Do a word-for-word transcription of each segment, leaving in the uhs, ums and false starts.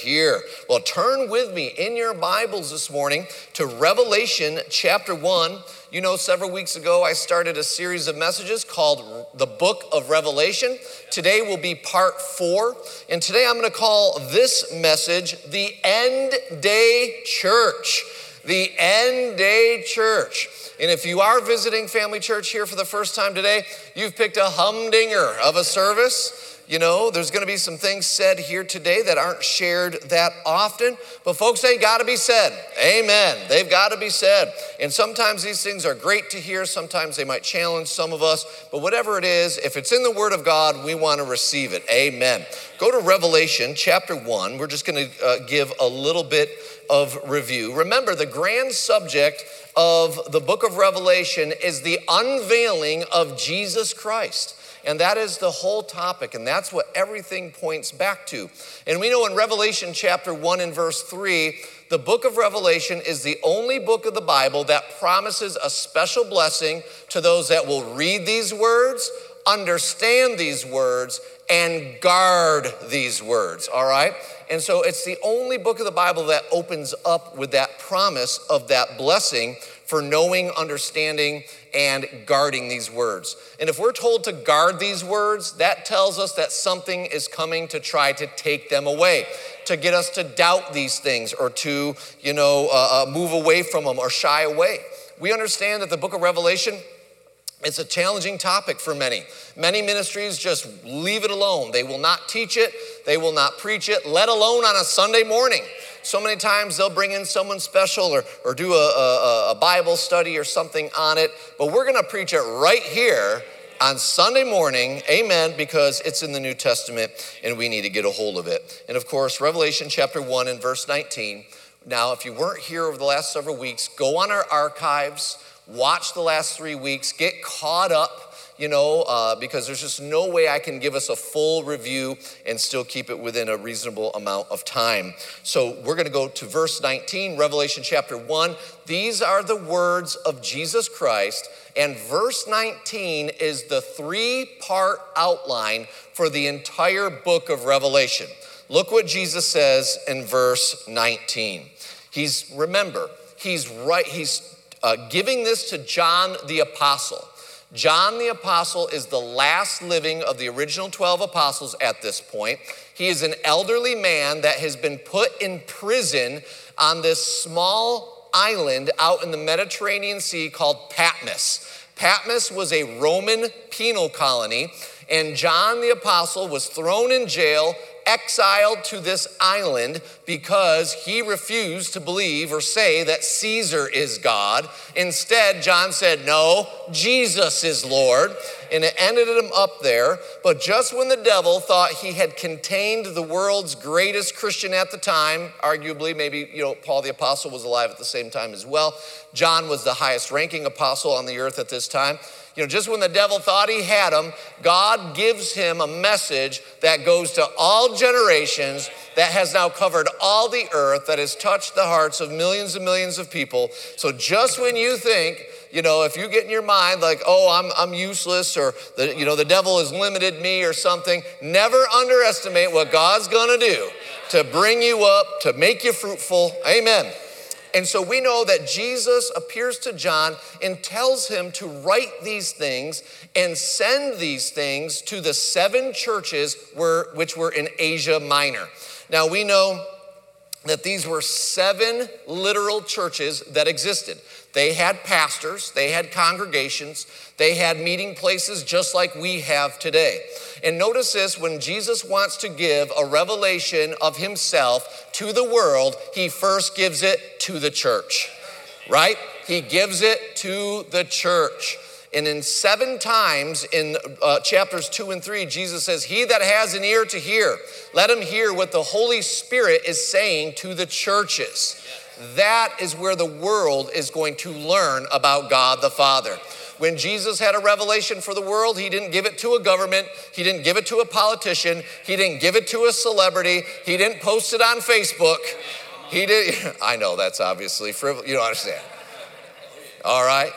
hear. Well, turn with me in your Bibles this morning to Revelation chapter one. You know, several weeks ago, I started a series of messages called the Book of Revelation. Today will be part four. And today I'm going to call this message the End Day Church. The End Day Church. And if you are visiting Family Church here for the first time today, you've picked a humdinger of a service. You know, there's going to be some things said here today that aren't shared that often, but folks, they got to be said. Amen. They've got to be said. And sometimes these things are great to hear. Sometimes they might challenge some of us, but whatever it is, if it's in the Word of God, we want to receive it. Amen. Go to Revelation chapter one. We're just going to uh, give a little bit of review. Remember, the grand subject of the book of Revelation is the unveiling of Jesus Christ. And that is the whole topic, and that's what everything points back to. And we know in Revelation chapter one and verse three, the book of Revelation is the only book of the Bible that promises a special blessing to those that will read these words, understand these words, and guard these words, all right? And so it's the only book of the Bible that opens up with that promise of that blessing for knowing, understanding, and guarding these words. And if we're told to guard these words, that tells us that something is coming to try to take them away, to get us to doubt these things or to, you know, uh, uh, move away from them or shy away. We understand that the book of Revelation, it's a challenging topic for many. Many ministries just leave it alone. They will not teach it. They will not preach it, let alone on a Sunday morning. So many times they'll bring in someone special or, or do a, a, a Bible study or something on it. But we're going to preach it right here on Sunday morning, amen, because it's in the New Testament and we need to get a hold of it. And of course, Revelation chapter one and verse nineteen. Now, if you weren't here over the last several weeks, go on our archives, watch the last three weeks, get caught up, you know, uh, because there's just no way I can give us a full review and still keep it within a reasonable amount of time. So we're going to go to verse nineteen, Revelation chapter one. These are the words of Jesus Christ, and verse nineteen is the three-part outline for the entire book of Revelation. Look what Jesus says in verse nineteen. He's, remember, he's right, he's uh, giving this to John the Apostle. John the Apostle is the last living of the original twelve apostles at this point. He is an elderly man that has been put in prison on this small island out in the Mediterranean Sea called Patmos. Patmos was a Roman penal colony, and John the Apostle was thrown in jail, exiled to this island because he refused to believe or say that Caesar is God. Instead, John said, no, Jesus is Lord, and it ended him up there. But just when the devil thought he had contained the world's greatest Christian at the time, arguably, maybe, you know, Paul the Apostle was alive at the same time as well. John was the highest ranking apostle on the earth at this time. You know, just when the devil thought he had him, God gives him a message that goes to all generations, that has now covered all the earth, that has touched the hearts of millions and millions of people. So just when you think, you know, if you get in your mind like, oh, I'm I'm useless, or the, you know, the devil has limited me or something, never underestimate what God's gonna do to bring you up, to make you fruitful. Amen. And so we know that Jesus appears to John and tells him to write these things and send these things to the seven churches were, which were in Asia Minor. Now we know that these were seven literal churches that existed. They had pastors, they had congregations, they had meeting places just like we have today. And notice this, when Jesus wants to give a revelation of himself to the world, he first gives it to the church, right? He gives it to the church. And in seven times in uh, chapters two and three, Jesus says, he that has an ear to hear, let him hear what the Holy Spirit is saying to the churches. That is where the world is going to learn about God the Father. When Jesus had a revelation for the world, he didn't give it to a government. He didn't give it to a politician. He didn't give it to a celebrity. He didn't post it on Facebook. He did. I know that's obviously frivolous. You don't understand. All right.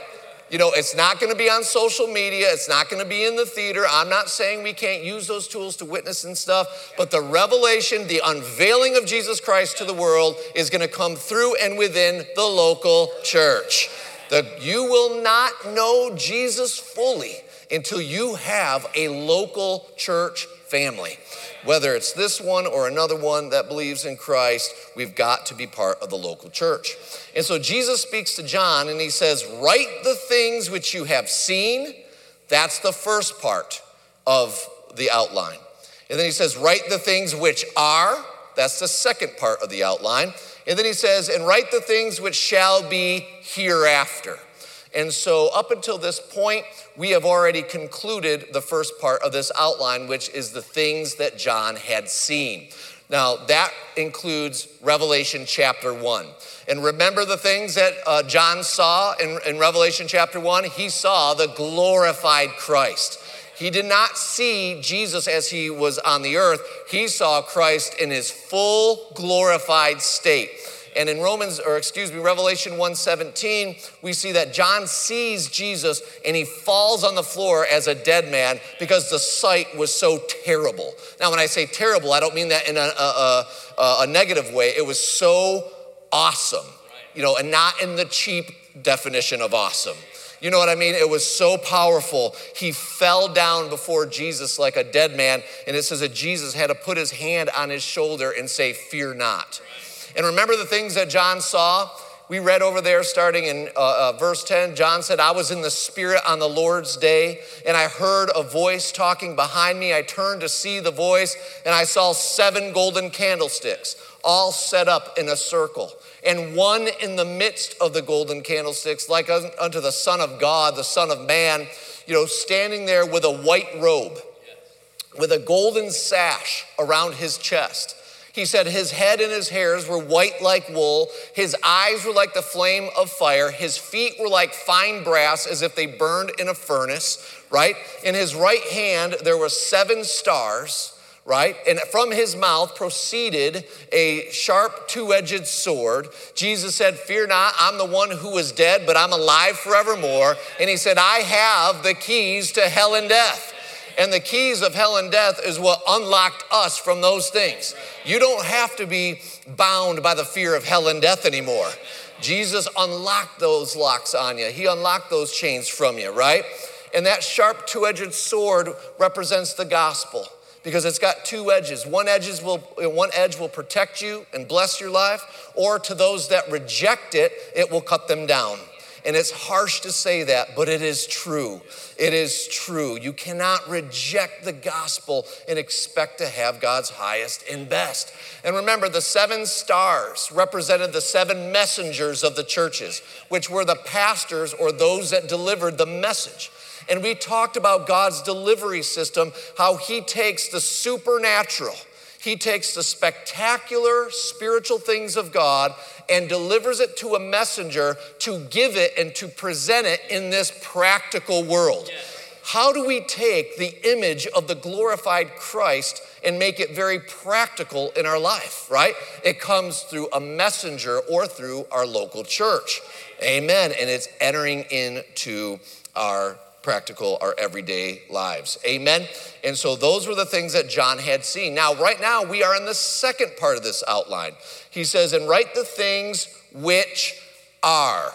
You know, it's not going to be on social media. It's not going to be in the theater. I'm not saying we can't use those tools to witness and stuff, but the revelation, the unveiling of Jesus Christ to the world is going to come through and within the local church. The, you will not know Jesus fully until you have a local church family. Whether it's this one or another one that believes in Christ, we've got to be part of the local church. And so Jesus speaks to John and he says, write the things which you have seen. That's the first part of the outline. And then he says, write the things which are. That's the second part of the outline. And then he says, and write the things which shall be hereafter. And so up until this point, we have already concluded the first part of this outline, which is the things that John had seen. Now, that includes Revelation chapter one. And remember the things that uh, John saw in, in Revelation chapter one? He saw the glorified Christ. He did not see Jesus as he was on the earth. He saw Christ in his full glorified state. And in Romans, or excuse me, Revelation one seventeen, we see that John sees Jesus and he falls on the floor as a dead man because the sight was so terrible. Now, when I say terrible, I don't mean that in a, a, a, a negative way. It was so awesome, you know, and not in the cheap definition of awesome. You know what I mean? It was so powerful. He fell down before Jesus like a dead man. And it says that Jesus had to put his hand on his shoulder and say, fear not. And remember the things that John saw? We read over there starting in uh, uh, verse ten. John said, I was in the Spirit on the Lord's day, and I heard a voice talking behind me. I turned to see the voice, and I saw seven golden candlesticks, all set up in a circle. And one in the midst of the golden candlesticks, like unto the Son of God, the Son of Man, you know, standing there with a white robe, with a golden sash around his chest. He said his head and his hairs were white like wool. His eyes were like the flame of fire. His feet were like fine brass, as if they burned in a furnace, right? In his right hand, there were seven stars, right? And from his mouth proceeded a sharp two-edged sword. Jesus said, fear not, I'm the one who was dead, but I'm alive forevermore. And he said, I have the keys to hell and death. And the keys of hell and death is what unlocked us from those things. You don't have to be bound by the fear of hell and death anymore. Jesus unlocked those locks on you. He unlocked those chains from you, right? And that sharp two-edged sword represents the gospel because it's got two edges. One edges will, one edge will protect you and bless your life, or to those that reject it, it will cut them down. And it's harsh to say that, but it is true. It is true. You cannot reject the gospel and expect to have God's highest and best. And remember, the seven stars represented the seven messengers of the churches, which were the pastors or those that delivered the message. And we talked about God's delivery system, how he takes the supernatural, he takes the spectacular spiritual things of God and delivers it to a messenger to give it and to present it in this practical world. How do we take the image of the glorified Christ and make it very practical in our life, right? It comes through a messenger or through our local church. Amen. And it's entering into our practical, our everyday lives. Amen. And so those were the things that John had seen. Now, right now, we are in the second part of this outline. He says, and write the things which are.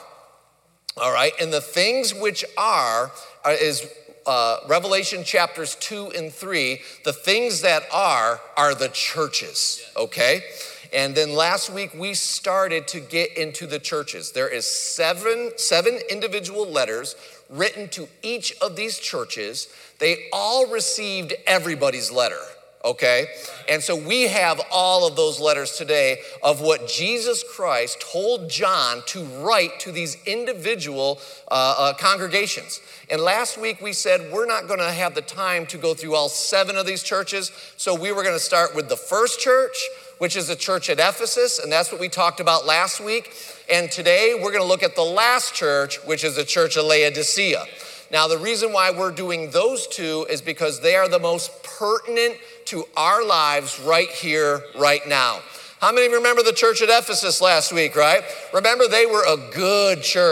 All right. And the things which are, are is uh, Revelation chapters two and three. The things that are, are the churches. Okay. And then last week we started to get into the churches. There is seven, seven individual letters written to each of these churches. They all received everybody's letter, okay? And so we have all of those letters today of what Jesus Christ told John to write to these individual uh, uh, congregations. And last week we said we're not gonna have the time to go through all seven of these churches, so we were gonna start with the first church, which is the church at Ephesus, and that's what we talked about last week. And today we're gonna look at the last church, which is the church of Laodicea. Now, the reason why we're doing those two is because they are the most pertinent to our lives right here, right now. How many remember the church at Ephesus last week, right? Remember, they were a good church.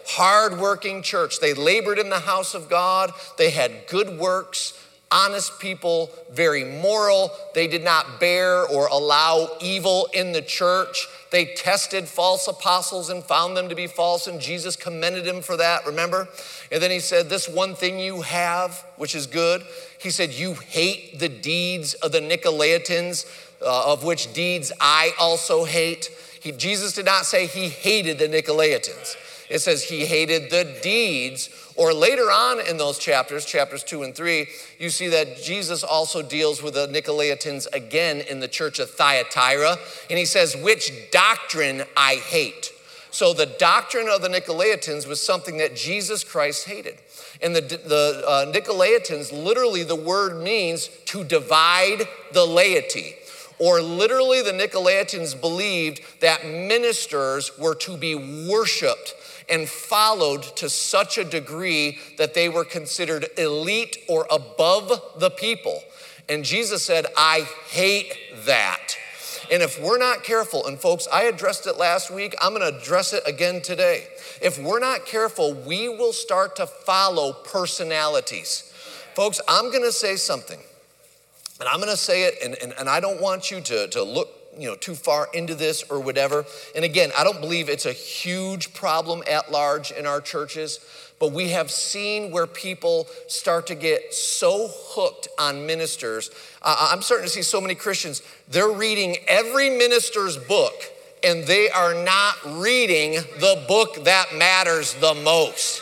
hardworking church. They labored in the house of God. They had good works, honest people, very moral. They did not bear or allow evil in the church. They tested false apostles and found them to be false, and Jesus commended him for that, remember? And then he said, this one thing you have, which is good, he said, you hate the deeds of the Nicolaitans, uh, of which deeds I also hate. He, Jesus did not say he hated the Nicolaitans. It says he hated the deeds. Or later on in those chapters, chapters two and three, you see that Jesus also deals with the Nicolaitans again in the church of Thyatira. And he says, which doctrine I hate. So the doctrine of the Nicolaitans was something that Jesus Christ hated. And the, the uh, Nicolaitans, literally the word means to divide the laity. Or literally the Nicolaitans believed that ministers were to be worshiped and followed to such a degree that they were considered elite or above the people. And Jesus said, I hate that. And if we're not careful, and folks, I addressed it last week, I'm gonna address it again today. If we're not careful, we will start to follow personalities. Folks, I'm gonna say something, and I'm gonna say it, and, and, and I don't want you to, to look you know, too far into this or whatever. And again, I don't believe it's a huge problem at large in our churches, but we have seen where people start to get so hooked on ministers. Uh, I'm starting to see so many Christians, they're reading every minister's book and they are not reading the book that matters the most.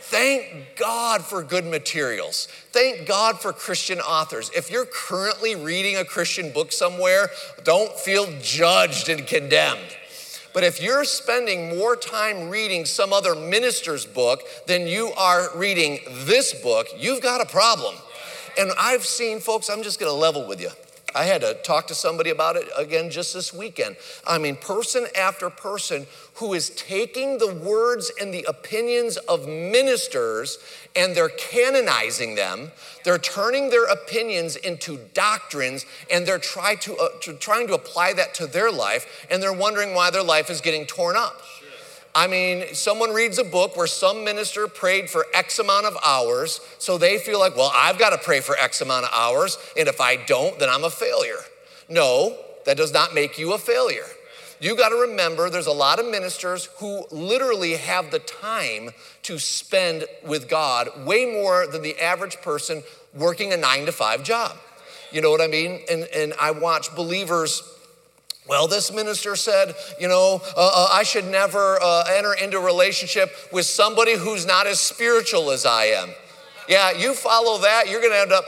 Thank God for good materials. Thank God for Christian authors. If you're currently reading a Christian book somewhere, don't feel judged and condemned. But if you're spending more time reading some other minister's book than you are reading this book, you've got a problem. And I've seen, folks, I'm just gonna level with you. I had to talk to somebody about it again just this weekend. I mean, person after person who is taking the words and the opinions of ministers and they're canonizing them. They're turning their opinions into doctrines and they're try to, uh, to, trying to apply that to their life, and they're wondering why their life is getting torn up. I mean, someone reads a book where some minister prayed for X amount of hours, so they feel like, well, I've got to pray for X amount of hours, and if I don't, then I'm a failure. No, that does not make you a failure. You got to remember there's a lot of ministers who literally have the time to spend with God way more than the average person working a nine to five job. You know what I mean? And, and I watch believers. Well, this minister said, you know, uh, uh, I should never uh, enter into a relationship with somebody who's not as spiritual as I am. Yeah, you follow that, you're gonna end up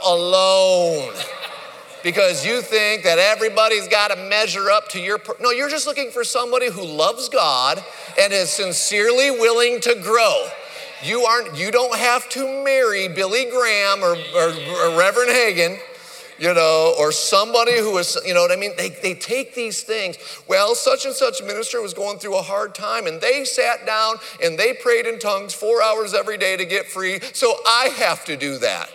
alone because you think that everybody's gotta measure up to your, per- no, you're just looking for somebody who loves God and is sincerely willing to grow. You aren't, you don't have to marry Billy Graham or, or, or Reverend Hagin. You know, or somebody who is, you know what I mean? They, they take these things. Well, such and such minister was going through a hard time and they sat down and they prayed in tongues four hours every day to get free, so I have to do that.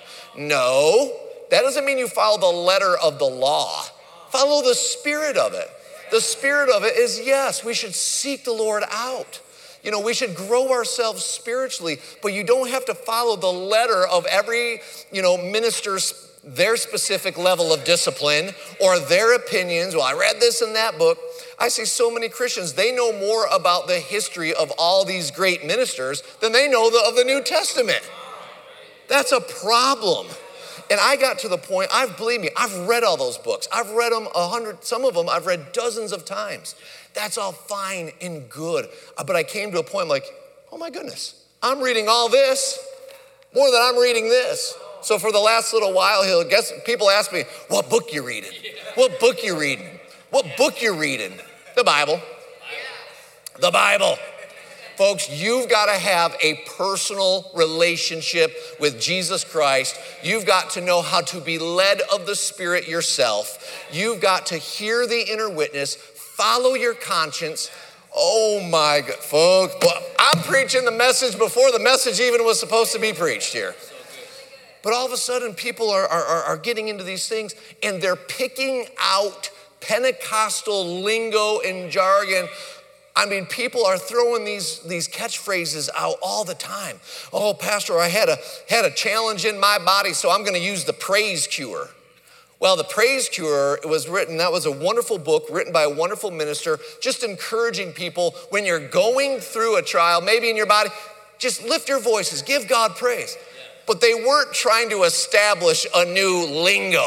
No, that doesn't mean you follow the letter of the law. Follow the spirit of it. The spirit of it is, yes, we should seek the Lord out. You know, we should grow ourselves spiritually, but you don't have to follow the letter of every, you know, minister's their specific level of discipline or their opinions. Well, I read this in that book. I see so many Christians, they know more about the history of all these great ministers than they know the, of the New Testament. That's a problem. And I got to the point, I've, believe me, I've read all those books. I've read them a hundred, some of them I've read dozens of times. That's all fine and good. But I came to a point like, oh my goodness, I'm reading all this more than I'm reading this. So for the last little while, he'll guess people ask me, what book you reading? What book you reading? What book you reading? The Bible. The Bible. Folks, you've got to have a personal relationship with Jesus Christ. You've got to know how to be led of the Spirit yourself. You've got to hear the inner witness, follow your conscience. Oh my God, folks, I'm preaching the message before the message even was supposed to be preached here. But all of a sudden, people are, are, are getting into these things and they're picking out Pentecostal lingo and jargon. I mean, people are throwing these, these catchphrases out all the time. Oh, Pastor, I had a, had a challenge in my body, so I'm gonna use the Praise Cure. Well, the Praise Cure was written, that was a wonderful book written by a wonderful minister, just encouraging people when you're going through a trial, maybe in your body, just lift your voices, give God praise. But they weren't trying to establish a new lingo.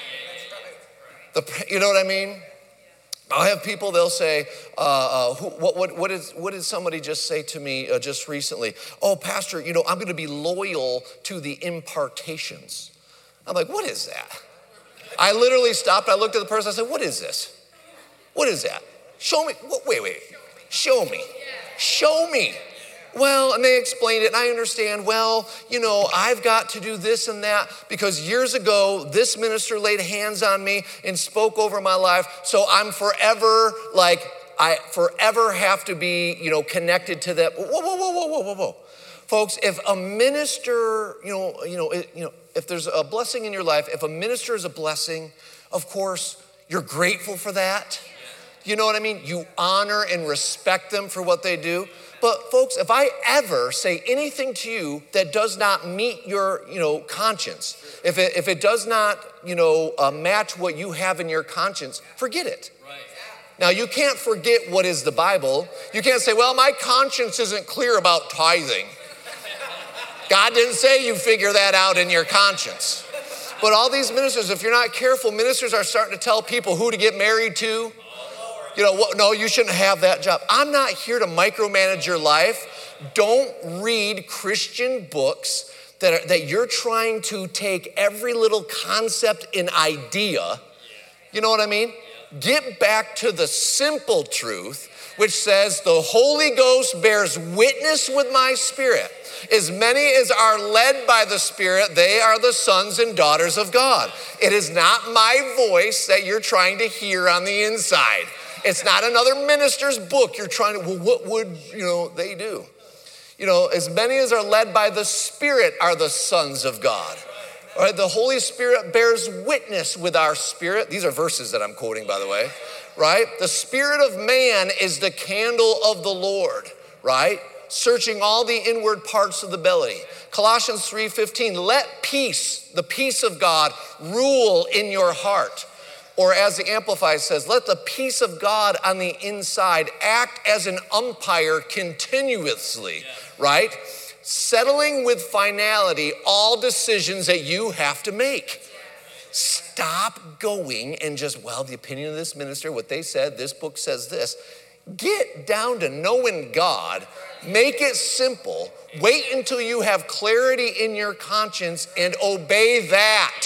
The, you know what I mean? I'll have people, they'll say, uh, uh, who, what, what, what, is, what did somebody just say to me uh, just recently? Oh, Pastor, you know, I'm gonna be loyal to the impartations. I'm like, what is that? I literally stopped, I looked at the person, I said, what is this? What is that? Show me, wait, wait, show me, show me. Well, and they explained it, and I understand, well, you know, I've got to do this and that because years ago, this minister laid hands on me and spoke over my life, so I'm forever, like, I forever have to be, you know, connected to that. Whoa, whoa, whoa, whoa, whoa, whoa, whoa. Folks, if a minister, you know, you know, it, you know, if there's a blessing in your life, if a minister is a blessing, of course, you're grateful for that. You know what I mean? You honor and respect them for what they do. But folks, if I ever say anything to you that does not meet your, you know, conscience, if it, if it does not, you know, uh, match what you have in your conscience, forget it. Right. Now, you can't forget what is the Bible. You can't say, well, my conscience isn't clear about tithing. God didn't say you figure that out in your conscience. But all these ministers, if you're not careful, ministers are starting to tell people who to get married to. You know, what, no, you shouldn't have that job. I'm not here to micromanage your life. Don't read Christian books that, are, that you're trying to take every little concept and idea. You know what I mean? Get back to the simple truth, which says the Holy Ghost bears witness with my spirit. As many as are led by the Spirit, they are the sons and daughters of God. It is not my voice that you're trying to hear on the inside. It's not another minister's book you're trying to, well, what would, you know, they do? You know, as many as are led by the Spirit are the sons of God. All right, the Holy Spirit bears witness with our spirit. These are verses that I'm quoting, by the way, right? The spirit of man is the candle of the Lord, right? Searching all the inward parts of the belly. Colossians three fifteen, let peace, the peace of God, rule in your heart. Or as the Amplified says, let the peace of God on the inside act as an umpire continuously, right? Settling with finality all decisions that you have to make. Stop going and just, well, the opinion of this minister, what they said, this book says this. Get down to knowing God. Make it simple. Wait until you have clarity in your conscience and obey that.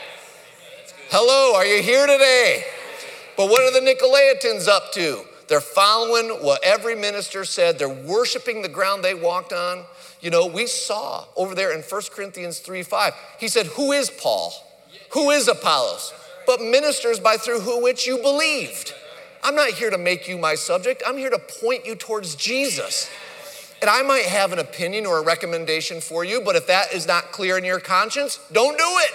Hello, are you here today? But what are the Nicolaitans up to? They're following what every minister said. They're worshiping the ground they walked on. You know, we saw over there in First Corinthians three five, he said, who is Paul? Who is Apollos? But ministers by through who which you believed. I'm not here to make you my subject. I'm here to point you towards Jesus. And I might have an opinion or a recommendation for you, but if that is not clear in your conscience, don't do it.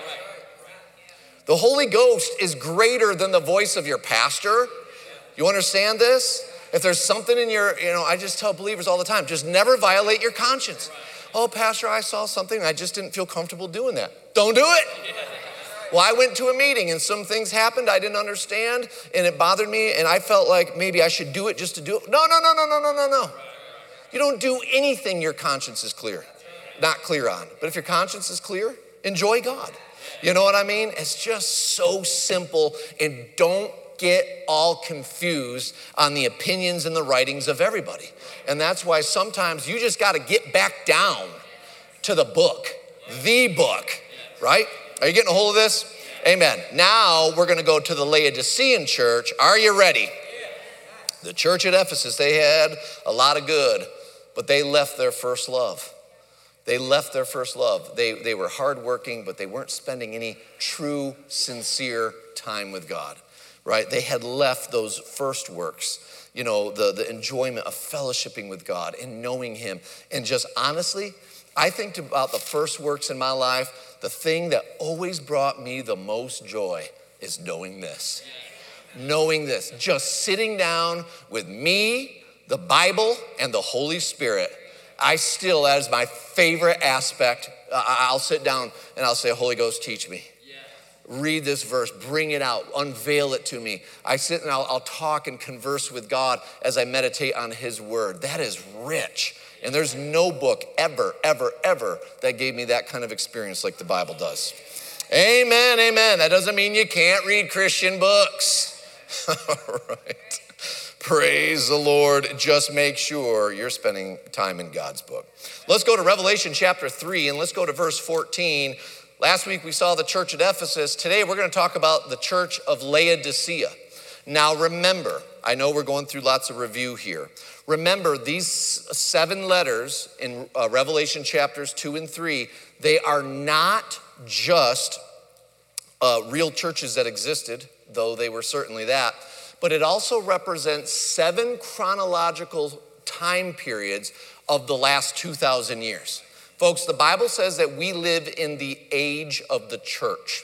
The Holy Ghost is greater than the voice of your pastor. You understand this? If there's something in your, you know, I just tell believers all the time, just never violate your conscience. Oh, Pastor, I saw something and I just didn't feel comfortable doing that. Don't do it. Well, I went to a meeting and some things happened I didn't understand and it bothered me and I felt like maybe I should do it just to do it. No, no, no, no, no, no, no, no. You don't do anything your conscience is clear, not clear on. But if your conscience is clear, enjoy God. You know what I mean? It's just so simple, and don't get all confused on the opinions and the writings of everybody. And that's why sometimes you just got to get back down to the book, the book, right? Are you getting a hold of this? Amen. Now we're going to go to the Laodicean church. Are you ready? The church at Ephesus, they had a lot of good, but they left their first love. They left their first love. They, they were hardworking, but they weren't spending any true, sincere time with God, right? They had left those first works, you know, the, the enjoyment of fellowshipping with God and knowing him. And just honestly, I think about the first works in my life, the thing that always brought me the most joy is knowing this. Knowing this, just sitting down with me, the Bible, and the Holy Spirit. I still, that is my favorite aspect. I'll sit down and I'll say, Holy Ghost, teach me. Read this verse, bring it out, unveil it to me. I sit and I'll, I'll talk and converse with God as I meditate on his word. That is rich. And there's no book ever, ever, ever that gave me that kind of experience like the Bible does. Amen, amen. That doesn't mean you can't read Christian books. All right. Praise the Lord. Just make sure you're spending time in God's book. Let's go to Revelation chapter three and let's go to verse fourteen. Last week we saw the church at Ephesus. Today we're going to talk about the church of Laodicea. Now remember, I know we're going through lots of review here. Remember, these seven letters in uh, Revelation chapters two and three, they are not just uh, real churches that existed, though they were certainly that, but it also represents seven chronological time periods of the last two thousand years. Folks, the Bible says that we live in the age of the church,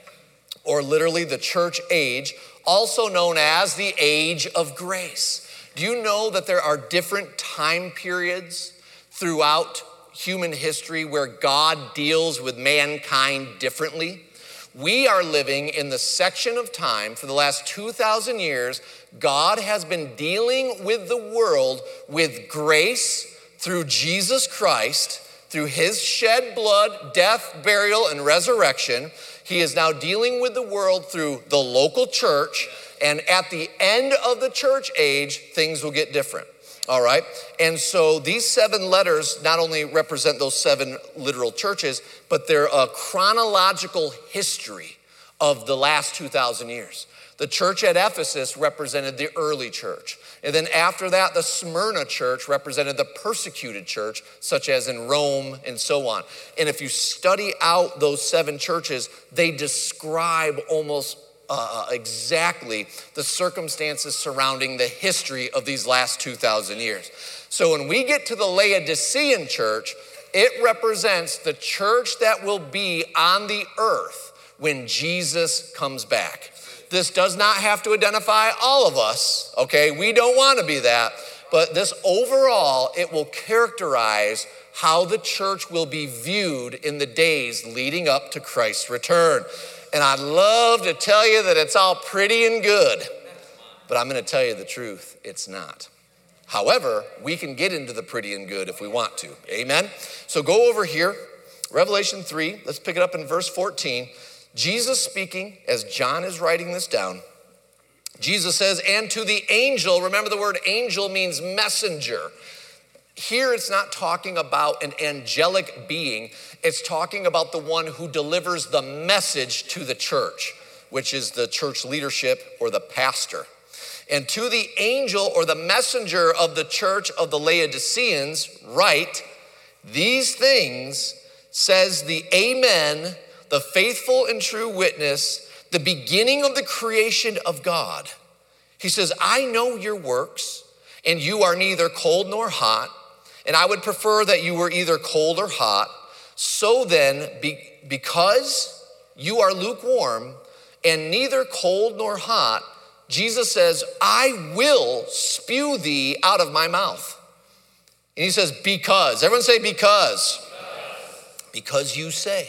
or literally the church age, also known as the age of grace. Do you know that there are different time periods throughout human history where God deals with mankind differently? We are living in the section of time for the last two thousand years. God has been dealing with the world with grace through Jesus Christ, through his shed blood, death, burial, and resurrection. He is now dealing with the world through the local church. And at the end of the church age, things will get different. All right? And so these seven letters not only represent those seven literal churches, but they're a chronological history of the last two thousand years. The church at Ephesus represented the early church. And then after that, the Smyrna church represented the persecuted church, such as in Rome and so on. And if you study out those seven churches, they describe almost uh, exactly the circumstances surrounding the history of these last two thousand years. So when we get to the Laodicean church, it represents the church that will be on the earth when Jesus comes back. This does not have to identify all of us, okay? We don't want to be that, but this overall, it will characterize how the church will be viewed in the days leading up to Christ's return. And I'd love to tell you that it's all pretty and good, but I'm going to tell you the truth, it's not. However, we can get into the pretty and good if we want to, amen? So go over here, Revelation three, let's pick it up in verse fourteen. Jesus speaking, as John is writing this down, Jesus says, and to the angel, remember the word angel means messenger. Here it's not talking about an angelic being, it's talking about the one who delivers the message to the church, which is the church leadership or the pastor. And to the angel or the messenger of the church of the Laodiceans, write, these things says the Amen, the faithful and true witness, the beginning of the creation of God. He says, I know your works, and you are neither cold nor hot, and I would prefer that you were either cold or hot. So then, be, because you are lukewarm and neither cold nor hot, Jesus says, I will spew thee out of my mouth. And he says, because. Everyone say because. Because, because you say,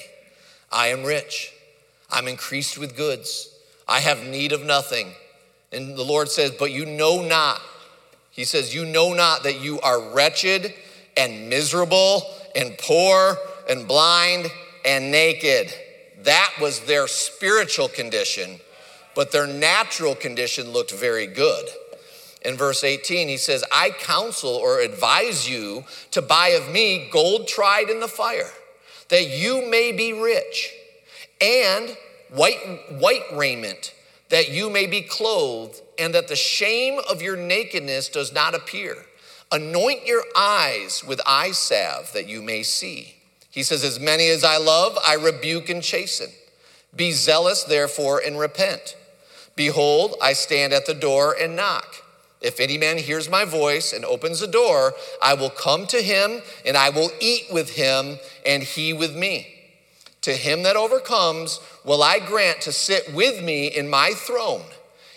I am rich, I'm increased with goods, I have need of nothing. And the Lord says, but you know not, he says, you know not that you are wretched and miserable and poor and blind and naked. That was their spiritual condition, but their natural condition looked very good. In verse eighteen, he says, I counsel or advise you to buy of me gold tried in the fire, that you may be rich, and white, white raiment, that you may be clothed, and that the shame of your nakedness does not appear. Anoint your eyes with eye salve, that you may see. He says, as many as I love, I rebuke and chasten. Be zealous, therefore, and repent. Behold, I stand at the door and knock. If any man hears my voice and opens the door, I will come to him, and I will eat with him, and he with me. To him that overcomes will I grant to sit with me in my throne,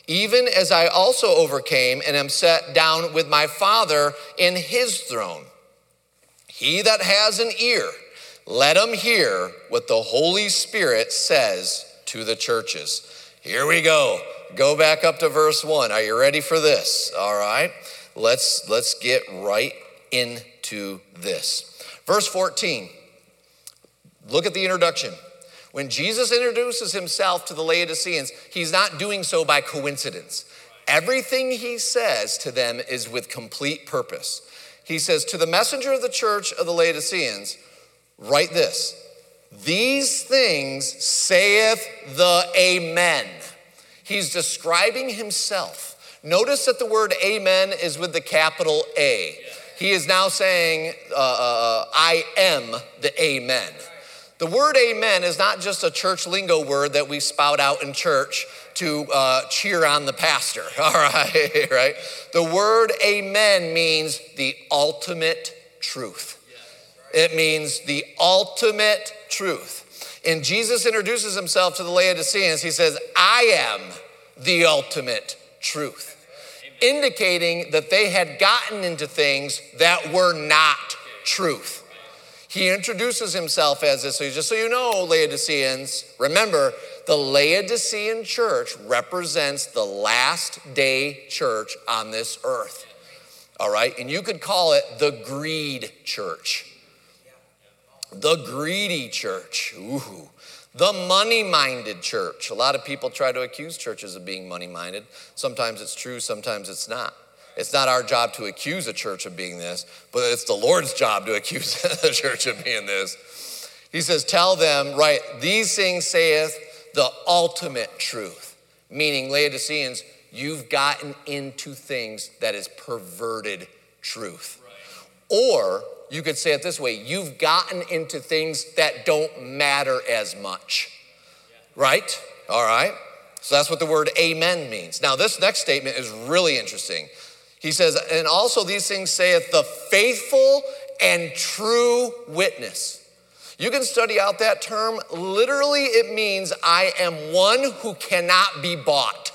even as I also overcame and am set down with my Father in his throne. He that has an ear, let him hear what the Holy Spirit says to the churches. Here we go. Go back up to verse one. Are you ready for this? All right. Let's, let's get right into this. Verse fourteen. Look at the introduction. When Jesus introduces himself to the Laodiceans, he's not doing so by coincidence. Everything he says to them is with complete purpose. He says, to the messenger of the church of the Laodiceans, write this: these things saith the Amen. He's describing himself. Notice that the word amen is with the capital A. He is now saying, uh, uh, I am the amen. The word amen is not just a church lingo word that we spout out in church to uh, cheer on the pastor, all right, right? The word amen means the ultimate truth. It means the ultimate truth. And Jesus introduces himself to the Laodiceans. He says, I am the ultimate truth, indicating that they had gotten into things that were not truth. He introduces himself as this. So just so you know, Laodiceans, remember, the Laodicean church represents the last day church on this earth. All right? And you could call it the greed church. The greedy church. Ooh. The money-minded church. A lot of people try to accuse churches of being money-minded. Sometimes it's true, sometimes it's not. It's not our job to accuse a church of being this, but it's the Lord's job to accuse the church of being this. He says, tell them, right, these things saith the ultimate truth. Meaning, Laodiceans, you've gotten into things that is perverted truth. Right. Or, you could say it this way, you've gotten into things that don't matter as much. Yeah. Right? All right? So that's what the word amen means. Now, this next statement is really interesting. He says, and also these things saith the faithful and true witness. You can study out that term. Literally, it means I am one who cannot be bought.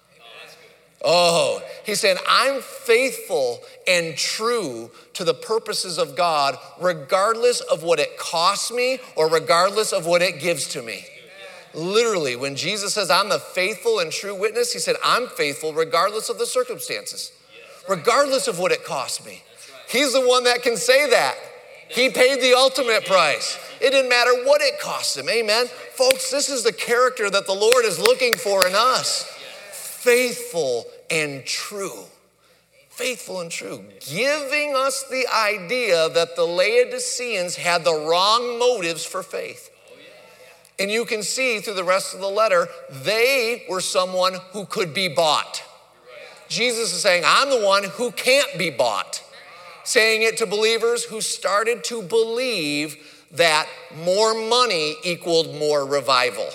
Oh, he's saying I'm faithful and true to the purposes of God, regardless of what it costs me or regardless of what it gives to me. Literally, when Jesus says I'm the faithful and true witness, he said I'm faithful regardless of the circumstances. Regardless of what it cost me. He's the one that can say that. He paid the ultimate price. It didn't matter what it cost him. Amen. Folks, this is the character that the Lord is looking for in us. Faithful and true. Faithful and true. Giving us the idea that the Laodiceans had the wrong motives for faith. And you can see through the rest of the letter, they were someone who could be bought. Jesus is saying, I'm the one who can't be bought. Saying it to believers who started to believe that more money equaled more revival.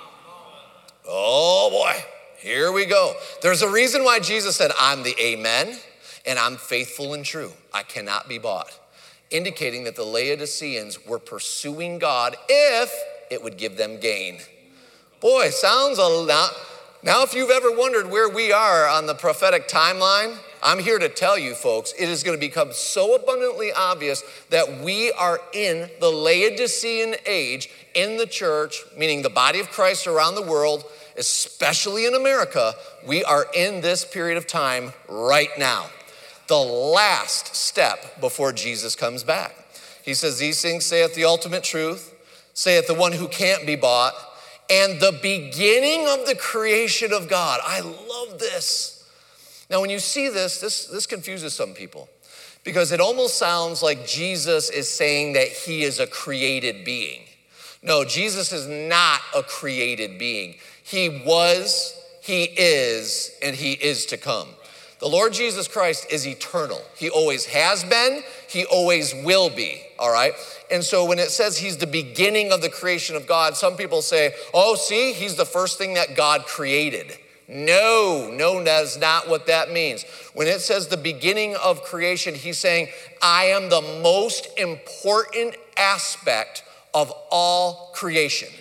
Oh boy, here we go. There's a reason why Jesus said, I'm the amen, and I'm faithful and true. I cannot be bought. Indicating that the Laodiceans were pursuing God if it would give them gain. Boy, sounds a lot. Now, if you've ever wondered where we are on the prophetic timeline, I'm here to tell you, folks, it is going to become so abundantly obvious that we are in the Laodicean age in the church, meaning the body of Christ around the world, especially in America. We are in this period of time right now, the last step before Jesus comes back. He says, these things saith the ultimate truth, saith the one who can't be bought, and the beginning of the creation of God. I love this. Now, when you see this, this, this confuses some people because it almost sounds like Jesus is saying that he is a created being. No, Jesus is not a created being. He was, he is, and he is to come. The Lord Jesus Christ is eternal. He always has been, he always will be, all right? And so when it says he's the beginning of the creation of God, some people say, oh, see, he's the first thing that God created. No, no, that's not what that means. When it says the beginning of creation, he's saying, I am the most important aspect of all creation.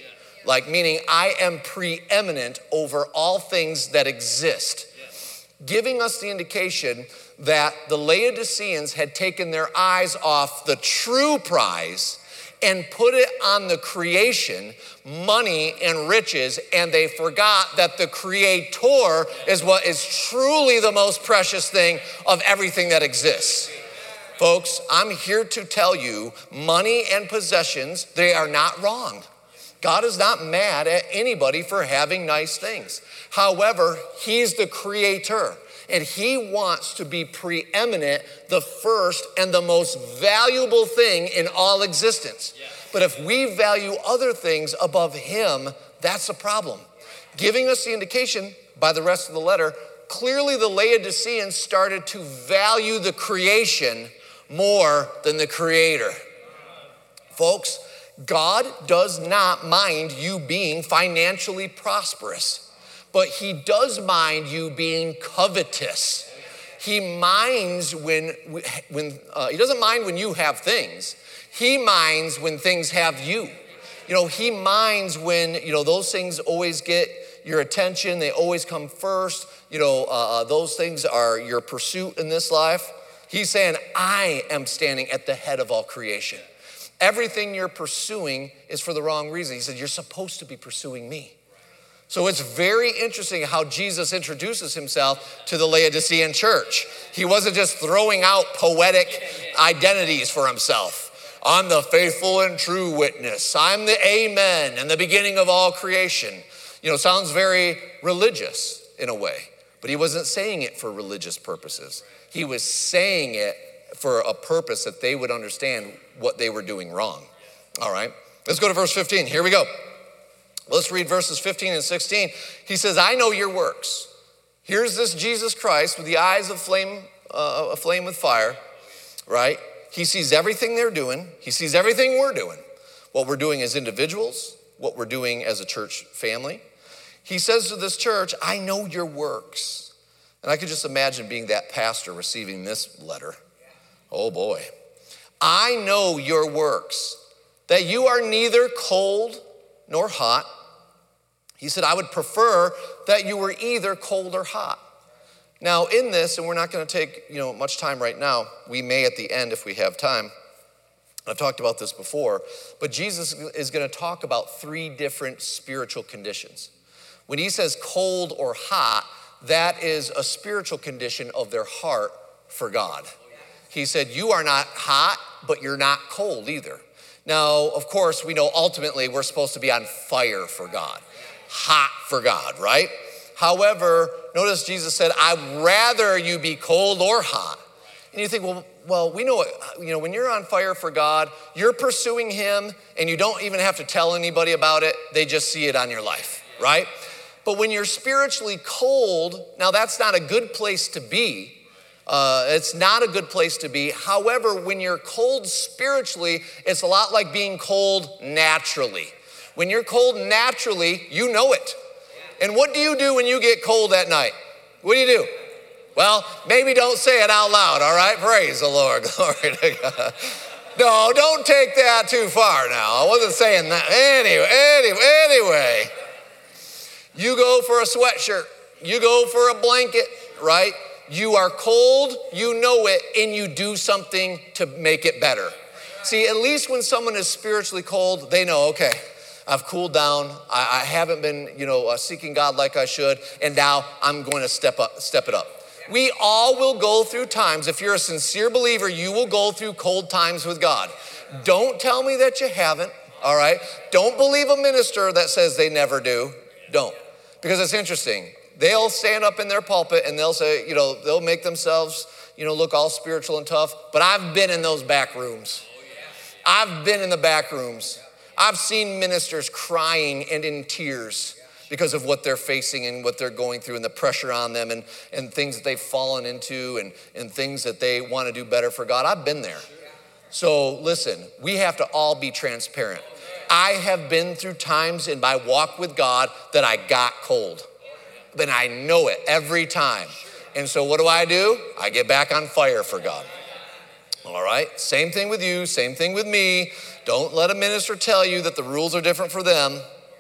Like meaning I am preeminent over all things that exist. Giving us the indication that the Laodiceans had taken their eyes off the true prize and put it on the creation, money and riches, and they forgot that the Creator is what is truly the most precious thing of everything that exists. Folks, I'm here to tell you, money and possessions, they are not wrong. God is not mad at anybody for having nice things. However, He's the Creator. And He wants to be preeminent, the first and the most valuable thing in all existence. Yeah. But if we value other things above Him, that's a problem. Giving us the indication by the rest of the letter, clearly the Laodiceans started to value the creation more than the Creator. Folks, God does not mind you being financially prosperous. But He does mind you being covetous. He minds when, when uh, He doesn't mind when you have things. He minds when things have you. You know, He minds when, you know, those things always get your attention. They always come first. You know, uh, those things are your pursuit in this life. He's saying, I am standing at the head of all creation. Everything you're pursuing is for the wrong reason. He said, you're supposed to be pursuing me. So it's very interesting how Jesus introduces Himself to the Laodicean church. He wasn't just throwing out poetic identities for Himself. I'm the faithful and true witness. I'm the Amen and the beginning of all creation. You know, sounds very religious in a way, but He wasn't saying it for religious purposes. He was saying it for a purpose that they would understand what they were doing wrong. All right, let's go to verse fifteen. Here we go. Let's read verses fifteen and sixteen. He says, I know your works. Here's this Jesus Christ with the eyes of flame, uh, aflame with fire, right? He sees everything they're doing. He sees everything we're doing. What we're doing as individuals, what we're doing as a church family. He says to this church, I know your works. And I could just imagine being that pastor receiving this letter. Oh boy. I know your works, that you are neither cold nor hot. He said, I would prefer that you were either cold or hot. Now in this, and we're not going to take, you know, much time right now. We may at the end if we have time. I've talked about this before, but Jesus is going to talk about three different spiritual conditions. When He says cold or hot, that is a spiritual condition of their heart for God. He said, you are not hot, but you're not cold either. Now, of course, we know ultimately we're supposed to be on fire for God. Hot for God, right? However, notice Jesus said, I'd rather you be cold or hot. And you think, well, well, we know, you know, when you're on fire for God, you're pursuing Him and you don't even have to tell anybody about it. They just see it on your life, right? But when you're spiritually cold, now that's not a good place to be. Uh, it's not a good place to be. However, when you're cold spiritually, it's a lot like being cold naturally. When you're cold naturally, you know it. And what do you do when you get cold at night? What do you do? Well, maybe don't say it out loud, all right? Praise the Lord. Glory to God. No, don't take that too far now. I wasn't saying that. Anyway, anyway, anyway. You go for a sweatshirt. You go for a blanket, right? You are cold, you know it, and you do something to make it better. See, at least when someone is spiritually cold, they know, okay, I've cooled down. I, I haven't been, you know, uh, seeking God like I should, and now I'm going to step up, step it up. We all will go through times. If you're a sincere believer, you will go through cold times with God. Don't tell me that you haven't, all right? Don't believe a minister that says they never do. Don't. Because it's interesting. They'll stand up in their pulpit and they'll say, you know, they'll make themselves, you know, look all spiritual and tough. But I've been in those back rooms. I've been in the back rooms. I've seen ministers crying and in tears because of what they're facing and what they're going through and the pressure on them and, and things that they've fallen into and, and things that they want to do better for God. I've been there. So listen, we have to all be transparent. I have been through times in my walk with God that I got cold. But I know it every time. And so what do I do? I get back on fire for God. All right, same thing with you, same thing with me. Don't let a minister tell you that the rules are different for them.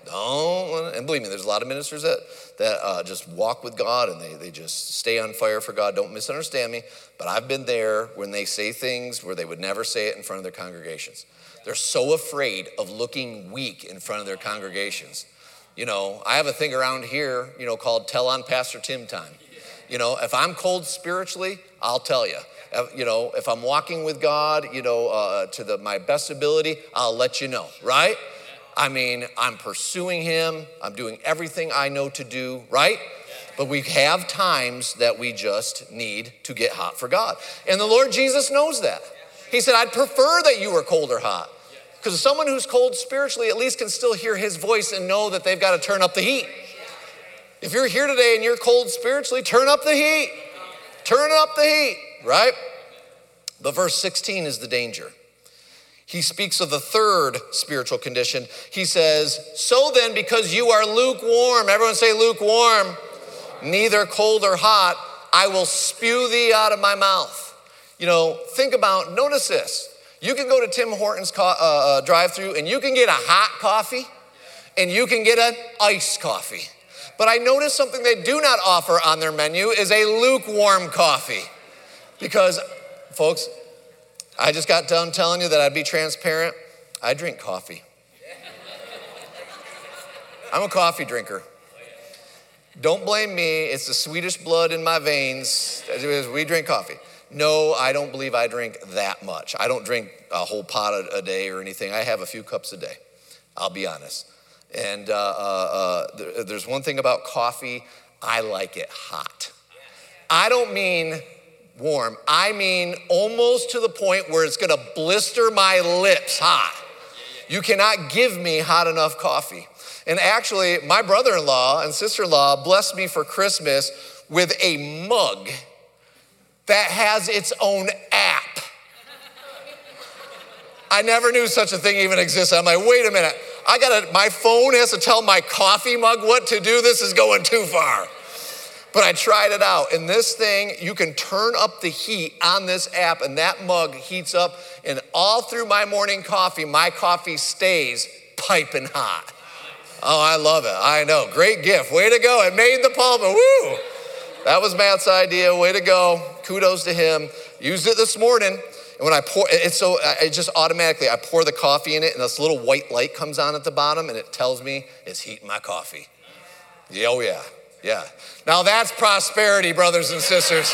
Don't, and believe me, there's a lot of ministers that, that uh, just walk with God and they, they just stay on fire for God. Don't misunderstand me, but I've been there when they say things where they would never say it in front of their congregations. They're so afraid of looking weak in front of their congregations. You know, I have a thing around here, you know, called Tell on Pastor Tim time. You know, if I'm cold spiritually, I'll tell you. You know, if I'm walking with God, you know, uh, to the, my best ability, I'll let you know, right? I mean, I'm pursuing him. I'm doing everything I know to do, right? But we have times that we just need to get hot for God. And the Lord Jesus knows that. He said, I'd prefer that you were cold or hot. Because someone who's cold spiritually at least can still hear his voice and know that they've got to turn up the heat. If you're here today and you're cold spiritually, turn up the heat. Turn up the heat, right? But verse sixteen is the danger. He speaks of the third spiritual condition. He says, so then, because you are lukewarm, everyone say lukewarm, neither cold or hot, I will spew thee out of my mouth. You know, think about, notice this. You can go to Tim Hortons co- uh, uh, drive-thru and you can get a hot coffee and you can get an iced coffee. But I noticed something they do not offer on their menu is a lukewarm coffee. Because, folks, I just got done telling you that I'd be transparent. I drink coffee. I'm a coffee drinker. Don't blame me. It's the Swedish blood in my veins. We drink coffee. No, I don't believe I drink that much. I don't drink a whole pot a, a day or anything. I have a few cups a day. I'll be honest. And uh, uh, uh, there, there's one thing about coffee. I like it hot. I don't mean warm. I mean almost to the point where it's going to blister my lips hot. You cannot give me hot enough coffee. And actually, my brother-in-law and sister-in-law blessed me for Christmas with a mug that has its own app. I never knew such a thing even existed. I'm like, wait a minute. I gotta, my phone has to tell my coffee mug what to do. This is going too far. But I tried it out, and this thing, you can turn up the heat on this app, and that mug heats up, and all through my morning coffee, my coffee stays piping hot. Oh, I love it. I know. Great gift. Way to go. It made the pulpit. Woo! That was Matt's idea. Way to go. Kudos to him. Used it this morning, and when I pour, it's so, it just automatically, I pour the coffee in it, and this little white light comes on at the bottom, and it tells me it's heating my coffee. Yeah, oh, yeah. Yeah. Now that's prosperity, brothers and sisters.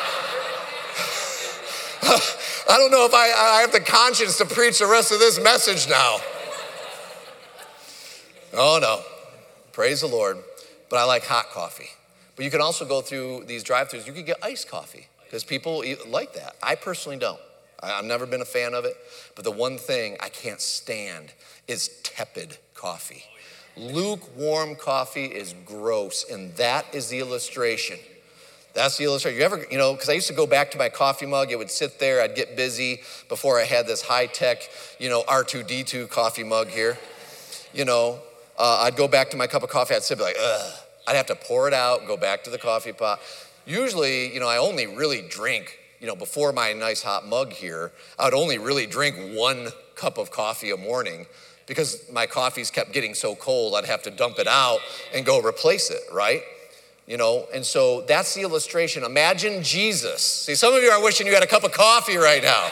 I don't know if I, I have the conscience to preach the rest of this message now. Oh, no. Praise the Lord. But I like hot coffee. But you can also go through these drive-thrus. You can get iced coffee because people eat, like that. I personally don't. I, I've never been a fan of it. But the one thing I can't stand is tepid coffee. Lukewarm coffee is gross, and that is the illustration. That's the illustration. You ever, you know, because I used to go back to my coffee mug. It would sit there. I'd get busy before I had this high-tech, you know, R two D two coffee mug here. You know, uh, I'd go back to my cup of coffee. I'd sit like, ugh. I'd have to pour it out, go back to the coffee pot. Usually, you know, I only really drink, you know, before my nice hot mug here, I would only really drink one cup of coffee a morning. Because my coffees kept getting so cold, I'd have to dump it out and go replace it, right? You know, and so that's the illustration. Imagine Jesus. See, some of you are wishing you had a cup of coffee right now.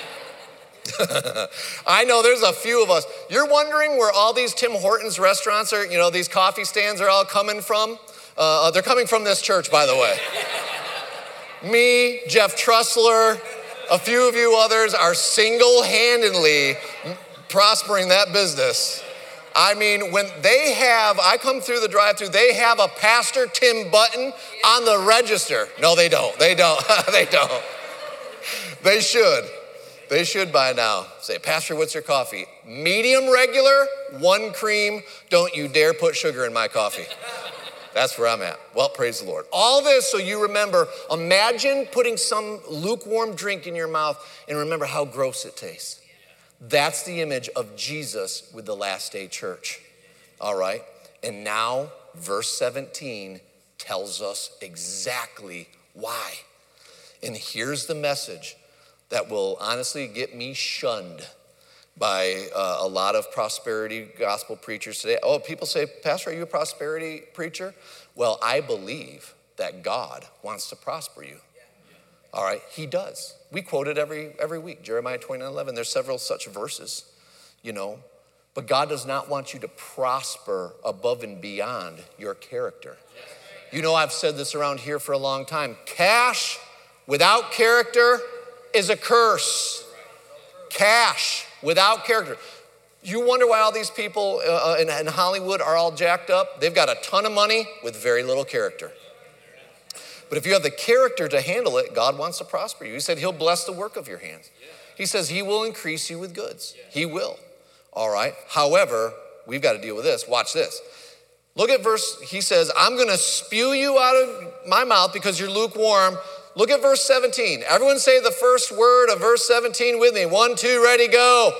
I know there's a few of us. You're wondering where all these Tim Hortons restaurants are, you know, these coffee stands are all coming from? Uh, they're coming from this church, by the way. Me, Jeff Trussler, a few of you others are single-handedly prospering that business. I mean, when they have, I come through the drive-thru, they have a Pastor Tim button on the register. No, they don't. They don't. They don't. They should. They should by now. Say, Pastor, what's your coffee? Medium regular, one cream. Don't you dare put sugar in my coffee. That's where I'm at. Well, praise the Lord. All this so you remember, imagine putting some lukewarm drink in your mouth and remember how gross it tastes. That's the image of Jesus with the last day church. All right. And now verse seventeen tells us exactly why. And here's the message that will honestly get me shunned. by uh, a lot of prosperity gospel preachers today. Oh, people say, Pastor, are you a prosperity preacher? Well, I believe that God wants to prosper you. All right, he does. We quote it every, every week, Jeremiah twenty-nine eleven. There's several such verses, you know. But God does not want you to prosper above and beyond your character. You know, I've said this around here for a long time. Cash without character is a curse. Cash without character. You wonder why all these people uh, in, in Hollywood are all jacked up? They've got a ton of money with very little character. But if you have the character to handle it, God wants to prosper you. He said he'll bless the work of your hands. He says he will increase you with goods. He will. All right. However, we've got to deal with this. Watch this. Look at verse, he says, I'm going to spew you out of my mouth because you're lukewarm. Look at verse seventeen. Everyone say the first word of verse seventeen with me. One, two, ready, go.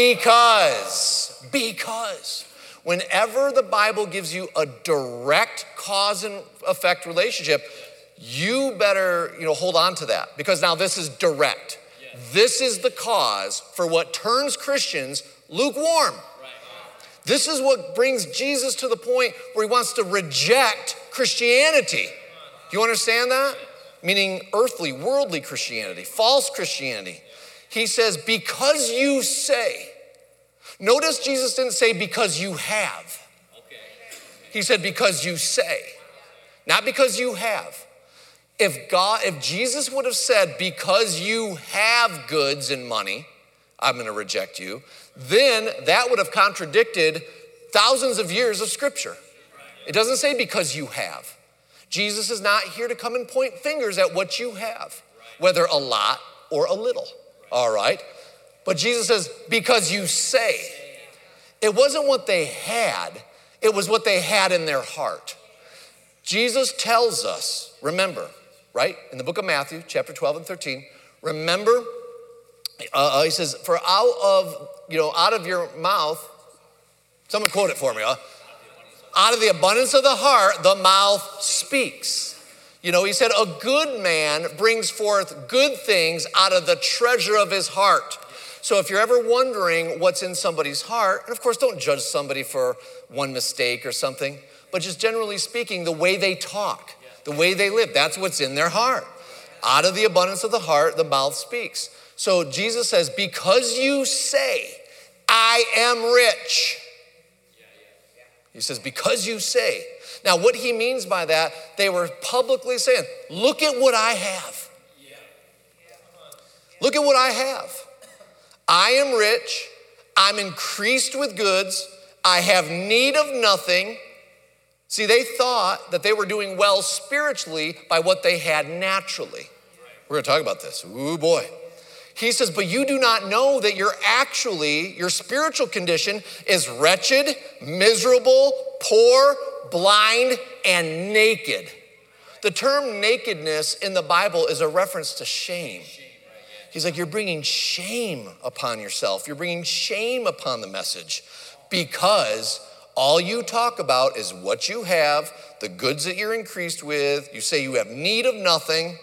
Because. Because. Whenever the Bible gives you a direct cause and effect relationship, you better, you know, hold on to that, because now this is direct. This is the cause for what turns Christians lukewarm. This is what brings Jesus to the point where he wants to reject Christianity. Do you understand that? Meaning earthly, worldly Christianity, false Christianity. He says, because you say. Notice Jesus didn't say because you have. He said because you say, not because you have. If God, if Jesus would have said, because you have goods and money, I'm going to reject you, then that would have contradicted thousands of years of scripture. It doesn't say because you have. Jesus is not here to come and point fingers at what you have, whether a lot or a little, all right? But Jesus says, because you say. It wasn't what they had, it was what they had in their heart. Jesus tells us, remember, right? In the book of Matthew, chapter twelve and thirteen, remember, uh, he says, for out of, you know, out of your mouth, someone quote it for me, huh? Out of the abundance of the heart, the mouth speaks. You know, he said, a good man brings forth good things out of the treasure of his heart. So if you're ever wondering what's in somebody's heart, and of course, don't judge somebody for one mistake or something, but just generally speaking, the way they talk, the way they live, that's what's in their heart. Out of the abundance of the heart, the mouth speaks. So Jesus says, because you say, I am rich. He says, because you say. Now, what he means by that, they were publicly saying, look at what I have. Look at what I have. I am rich. I'm increased with goods. I have need of nothing. See, they thought that they were doing well spiritually by what they had naturally. We're going to talk about this. Ooh, boy. He says, but you do not know that you're actually, your spiritual condition is wretched, miserable, poor, blind, and naked. The term nakedness in the Bible is a reference to shame. He's like, you're bringing shame upon yourself. You're bringing shame upon the message because all you talk about is what you have, the goods that you're increased with. You say you have need of nothing.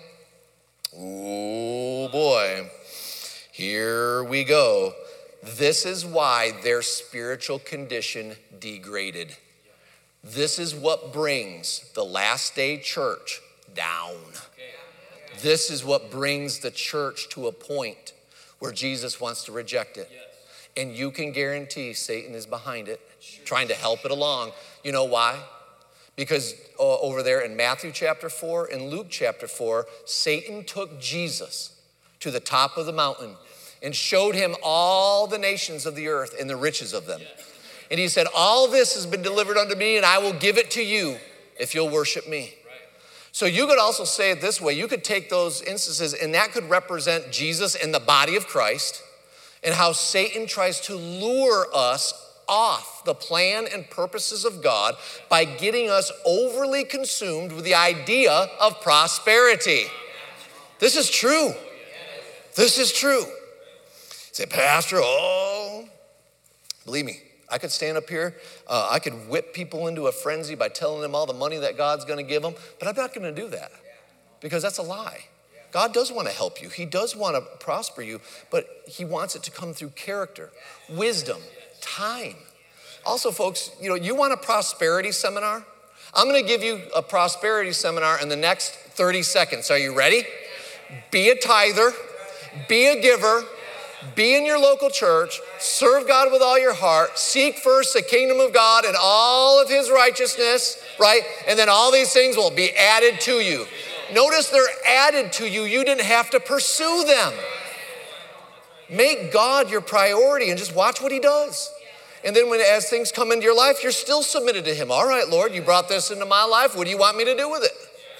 Oh boy, here we go. This is why their spiritual condition degraded. This is what brings the last day church down. This is what brings the church to a point where Jesus wants to reject it. And you can guarantee Satan is behind it, trying to help it along. You know why? Because uh, over there in Matthew chapter four and Luke chapter four, Satan took Jesus to the top of the mountain and showed him all the nations of the earth and the riches of them. And he said, all this has been delivered unto me, and I will give it to you if you'll worship me. So you could also say it this way. You could take those instances, and that could represent Jesus in the body of Christ and how Satan tries to lure us off the plan and purposes of God by getting us overly consumed with the idea of prosperity. This is true. This is true. You say, Pastor, oh, believe me, I could stand up here. Uh, I could whip people into a frenzy by telling them all the money that God's going to give them, but I'm not going to do that because that's a lie. God does want to help you. He does want to prosper you, but he wants it to come through character, wisdom, time. Also, folks, you know, you want a prosperity seminar? I'm going to give you a prosperity seminar in the next thirty seconds. Are you ready? Be a tither, be a giver, be in your local church, serve God with all your heart, seek first the kingdom of God and all of his righteousness, right? And then all these things will be added to you. Notice they're added to you. You didn't have to pursue them. Make God your priority and just watch what he does. And then when as things come into your life, you're still submitted to him. All right, Lord, you brought this into my life. What do you want me to do with it?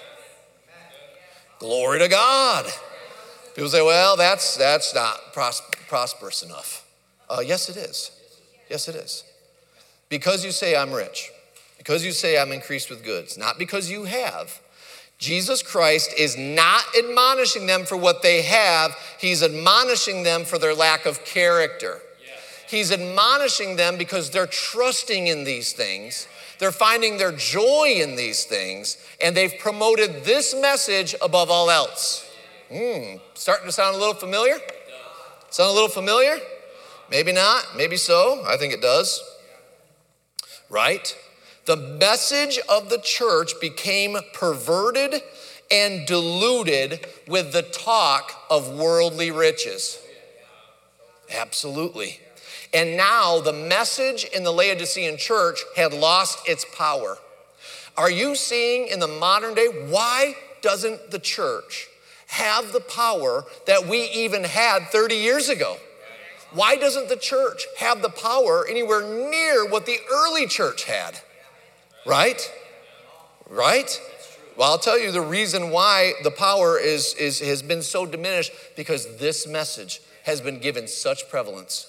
Glory to God. People say, well, that's that's not pros- prosperous enough. Uh, yes, it is. Yes, it is. Because you say I'm rich, because you say I'm increased with goods, not because you have. Jesus Christ is not admonishing them for what they have. He's admonishing them for their lack of character. He's admonishing them because they're trusting in these things. They're finding their joy in these things, and they've promoted this message above all else. Hmm, starting to sound a little familiar? Sound a little familiar? Maybe not, maybe so. I think it does. Right? The message of the church became perverted and diluted with the talk of worldly riches. Absolutely. And now the message in the Laodicean church had lost its power. Are you seeing in the modern day, why doesn't the church have the power that we even had thirty years ago? Why doesn't the church have the power anywhere near what the early church had? Right? Right? Well, I'll tell you the reason why the power is, is has been so diminished, because this message has been given such prevalence.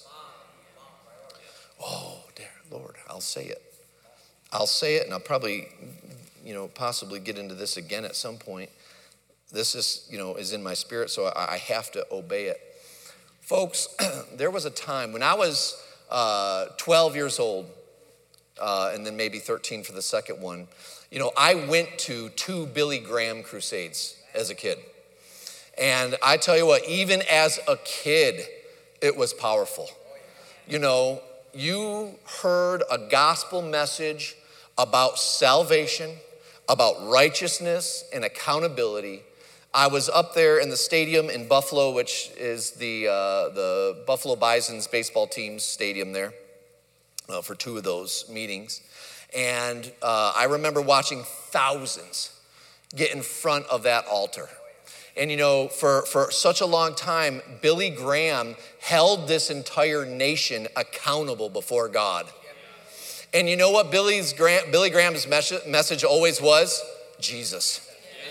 Oh, dear Lord, I'll say it. I'll say it, and I'll probably, you know, possibly get into this again at some point. This is, you know, is in my spirit, so I, I have to obey it. Folks, there was a time when I was uh, twelve years old, uh, and then maybe thirteen for the second one. You know, I went to two Billy Graham crusades as a kid. And I tell you what, even as a kid, it was powerful. You know, you heard a gospel message about salvation, about righteousness and accountability. I was up there in the stadium in Buffalo, which is the uh, the Buffalo Bison's baseball team's stadium there uh, for two of those meetings. And uh, I remember watching thousands get in front of that altar. And you know, for, for such a long time, Billy Graham held this entire nation accountable before God. And you know what Billy's Graham, Billy Graham's message always was? Jesus.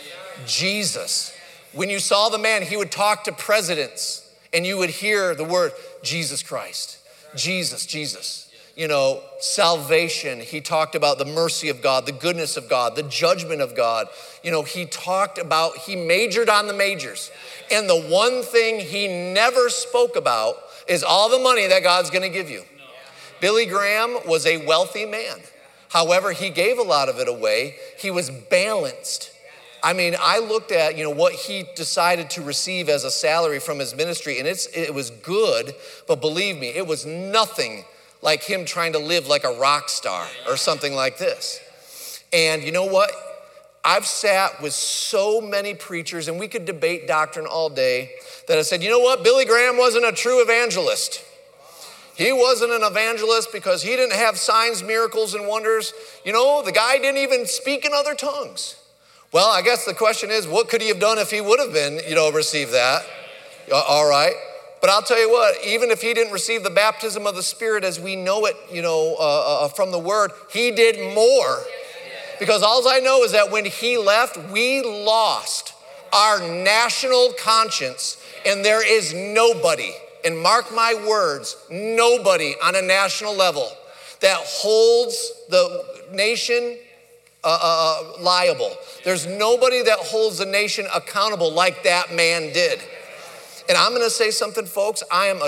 Jesus. When you saw the man, he would talk to presidents and you would hear the word Jesus Christ. Jesus, Jesus. You know, salvation. He talked about the mercy of God, the goodness of God, the judgment of God. You know, he talked about, he majored on the majors. And the one thing he never spoke about is all the money that God's going to give you. Billy Graham was a wealthy man. However, he gave a lot of it away. He was balanced. I mean, I looked at, you know, what he decided to receive as a salary from his ministry, and it's it was good, but believe me, it was nothing like him trying to live like a rock star or something like this. And you know what? I've sat with so many preachers, and we could debate doctrine all day, that I said, you know what? Billy Graham wasn't a true evangelist. He wasn't an evangelist because he didn't have signs, miracles, and wonders. You know, the guy didn't even speak in other tongues. Well, I guess the question is, what could he have done if he would have been, you know, received that? All right. But I'll tell you what, even if he didn't receive the baptism of the Spirit as we know it, you know, uh, uh, from the Word, he did more. Because all I know is that when he left, we lost our national conscience, and there is nobody, and mark my words, nobody on a national level that holds the nation uh, uh, liable. There's nobody that holds the nation accountable like that man did. And I'm going to say something, folks. I am a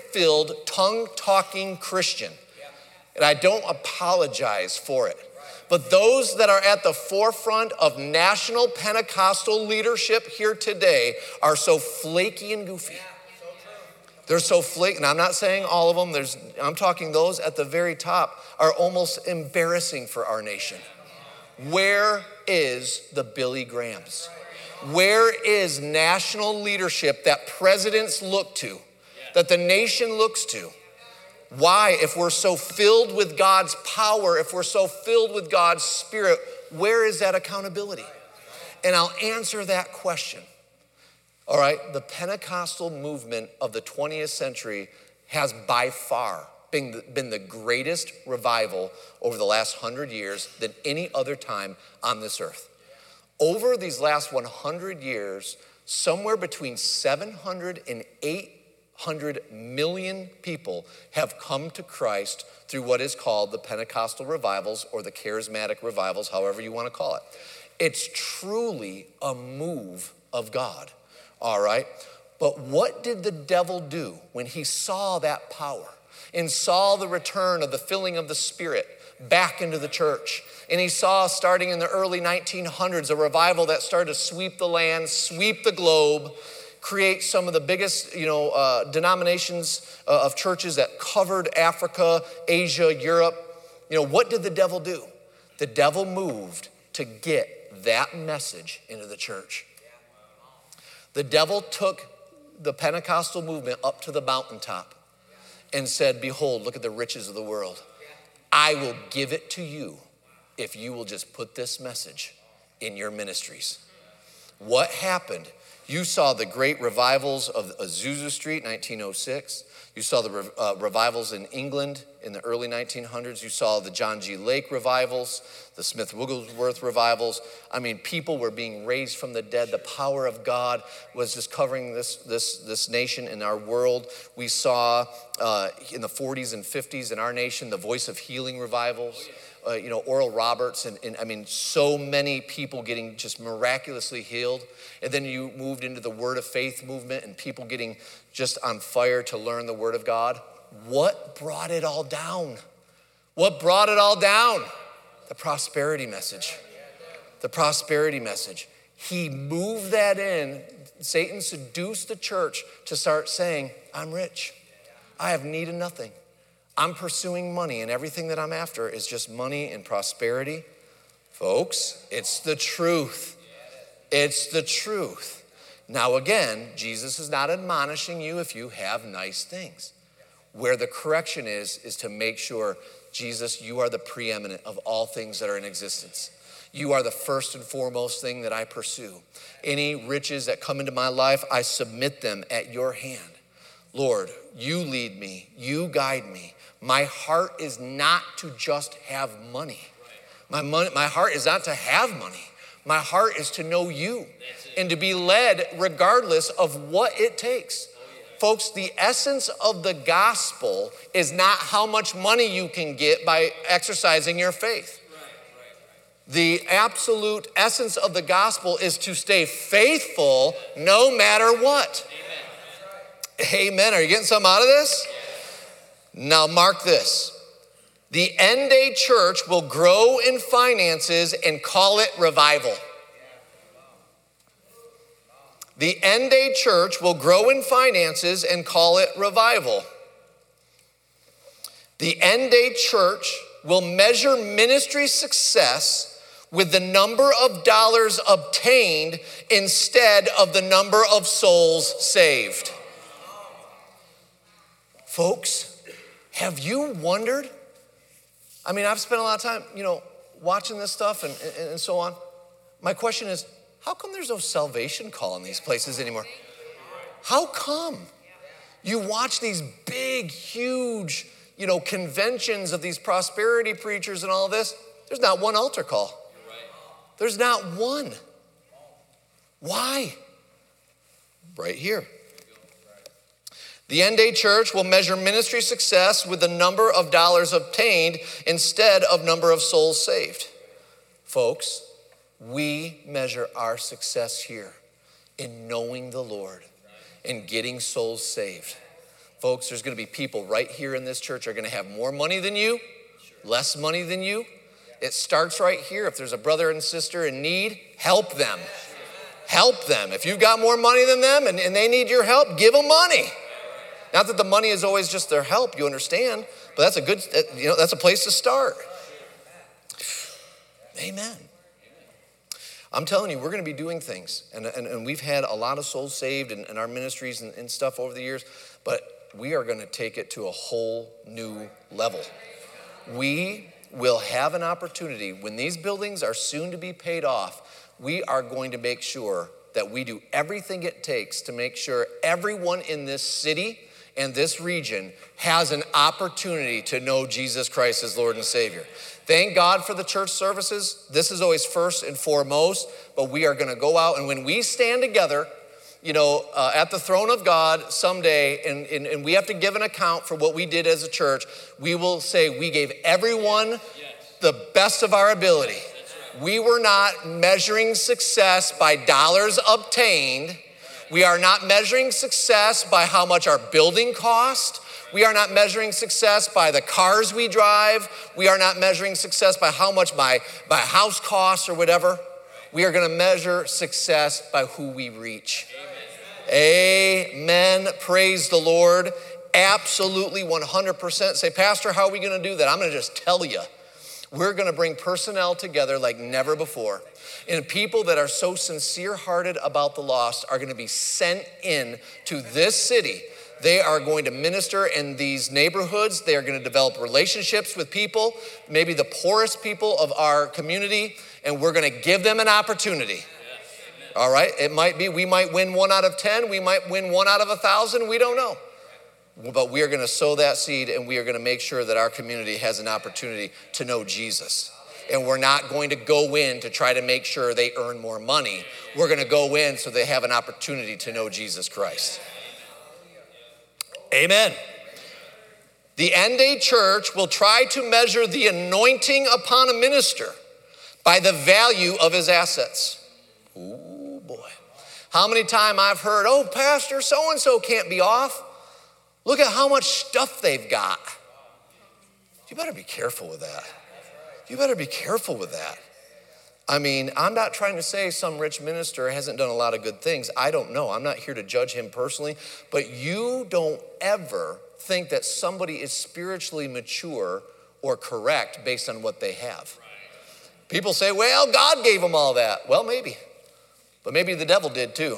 spirit-filled, tongue-talking Christian. And I don't apologize for it. But those that are at the forefront of national Pentecostal leadership here today are so flaky and goofy. They're so flaky, and I'm not saying all of them, There's, I'm talking those at the very top are almost embarrassing for our nation. Where is the Billy Grahams? Where is national leadership that presidents look to, that the nation looks to? Why, if we're so filled with God's power, if we're so filled with God's Spirit, where is that accountability? And I'll answer that question. All right, the Pentecostal movement of the twentieth century has by far been the, been the greatest revival over the last hundred years than any other time on this earth. Over these last one hundred years, somewhere between seven hundred and eight hundred million people have come to Christ through what is called the Pentecostal revivals or the charismatic revivals, however you want to call it. It's truly a move of God, all right? But what did the devil do when he saw that power and saw the return of the filling of the Spirit back into the church? And he saw, starting in the early nineteen hundreds, a revival that started to sweep the land, sweep the globe, create some of the biggest, you know, uh, denominations uh, of churches that covered Africa, Asia, Europe. You know, what did the devil do? The devil moved to get that message into the church. The devil took the Pentecostal movement up to the mountaintop and said, behold, look at the riches of the world. I will give it to you if you will just put this message in your ministries. What happened? You saw the great revivals of Azusa Street, nineteen oh six. You saw the uh, revivals in England in the early nineteen hundreds. You saw the John G. Lake revivals, the Smith Wigglesworth revivals. I mean, people were being raised from the dead. The power of God was just covering this, this, this nation and our world. We saw uh, in the forties and fifties in our nation, the Voice of Healing revivals. Uh, you know, Oral Roberts, and, and I mean, so many people getting just miraculously healed. And then you moved into the Word of Faith movement and people getting just on fire to learn the Word of God. What brought it all down? What brought it all down? The prosperity message. The prosperity message. He moved that in. Satan seduced the church to start saying, I'm rich. I have need of nothing. I'm pursuing money, and everything that I'm after is just money and prosperity. Folks, it's the truth. It's the truth. Now again, Jesus is not admonishing you if you have nice things. Where the correction is, is to make sure, Jesus, you are the preeminent of all things that are in existence. You are the first and foremost thing that I pursue. Any riches that come into my life, I submit them at your hand. Lord, you lead me, you guide me. My heart is not to just have money. My money, my heart is not to have money. My heart is to know you and to be led regardless of what it takes. Folks, the essence of the gospel is not how much money you can get by exercising your faith. The absolute essence of the gospel is to stay faithful no matter what. Amen. Are you getting something out of this? Now mark this. The end day church will grow in finances and call it revival. The end day church will grow in finances and call it revival. The end day church will measure ministry success with the number of dollars obtained instead of the number of souls saved. Folks, have you wondered? I mean, I've spent a lot of time, you know, watching this stuff and, and, and so on. My question is, how come there's no salvation call in these places anymore? How come? You watch these big, huge, you know, conventions of these prosperity preachers and all this. There's not one altar call. There's not one. Why? Right here. The end day church will measure ministry success with the number of dollars obtained instead of number of souls saved. Folks, we measure our success here in knowing the Lord and getting souls saved. Folks, there's going to be people right here in this church are going to have more money than you, less money than you. It starts right here. If there's a brother and sister in need, help them. Help them. If you've got more money than them and, and they need your help, give them money. Not that the money is always just their help, you understand, but that's a good, you know, that's a place to start. Amen. I'm telling you, we're going to be doing things, and, and, and we've had a lot of souls saved in, in our ministries and, and stuff over the years, but we are going to take it to a whole new level. We will have an opportunity when these buildings are soon to be paid off. We are going to make sure that we do everything it takes to make sure everyone in this city and this region has an opportunity to know Jesus Christ as Lord and Savior. Thank God for the church services. This is always first and foremost, but we are going to go out, and when we stand together, you know, uh, at the throne of God someday, and, and, and we have to give an account for what we did as a church, we will say we gave everyone the best of our ability. We were not measuring success by dollars obtained. We are not measuring success by how much our building cost. We are not measuring success by the cars we drive. We are not measuring success by how much my, my house costs or whatever. We are going to measure success by who we reach. Amen. Amen. Praise the Lord. Absolutely one hundred percent. Say, Pastor, how are we going to do that? I'm going to just tell you. We're going to bring personnel together like never before. And people that are so sincere-hearted about the lost are going to be sent in to this city. They are going to minister in these neighborhoods. They are going to develop relationships with people, maybe the poorest people of our community, and we're going to give them an opportunity. All right? It might be, we might win one out of ten. We might win one out of a thousand. We don't know. But we are going to sow that seed, and we are going to make sure that our community has an opportunity to know Jesus. And we're not going to go in to try to make sure they earn more money. We're going to go in so they have an opportunity to know Jesus Christ. Amen. The end-day church will try to measure the anointing upon a minister by the value of his assets. Ooh, boy. How many times I've heard, oh, Pastor, so-and-so can't be off. Look at how much stuff they've got. You better be careful with that. You better be careful with that. I mean, I'm not trying to say some rich minister hasn't done a lot of good things. I don't know. I'm not here to judge him personally. But you don't ever think that somebody is spiritually mature or correct based on what they have. People say, well, God gave them all that. Well, maybe. But maybe the devil did too.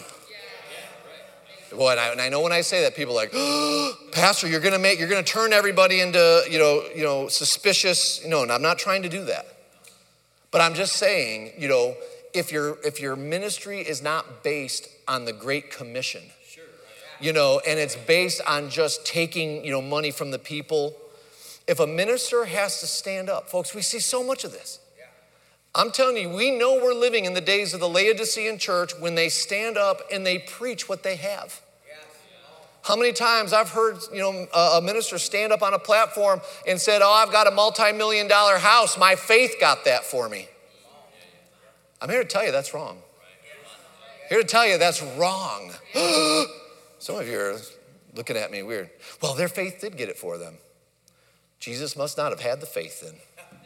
Boy, and I, and I know when I say that, people are like, oh, Pastor, you're gonna make, you're gonna turn everybody into, you know, you know, suspicious. No, and I'm not trying to do that. But I'm just saying, you know, if your if your ministry is not based on the Great Commission, you know, and it's based on just taking, you know, money from the people, if a minister has to stand up, folks, we see so much of this. I'm telling you, we know we're living in the days of the Laodicean church when they stand up and they preach what they have. How many times I've heard, you know, a minister stand up on a platform and said, oh, I've got a multi-million dollar house. My faith got that for me. I'm here to tell you that's wrong. Here to tell you that's wrong. Some of you are looking at me weird. Well, their faith did get it for them. Jesus must not have had the faith then.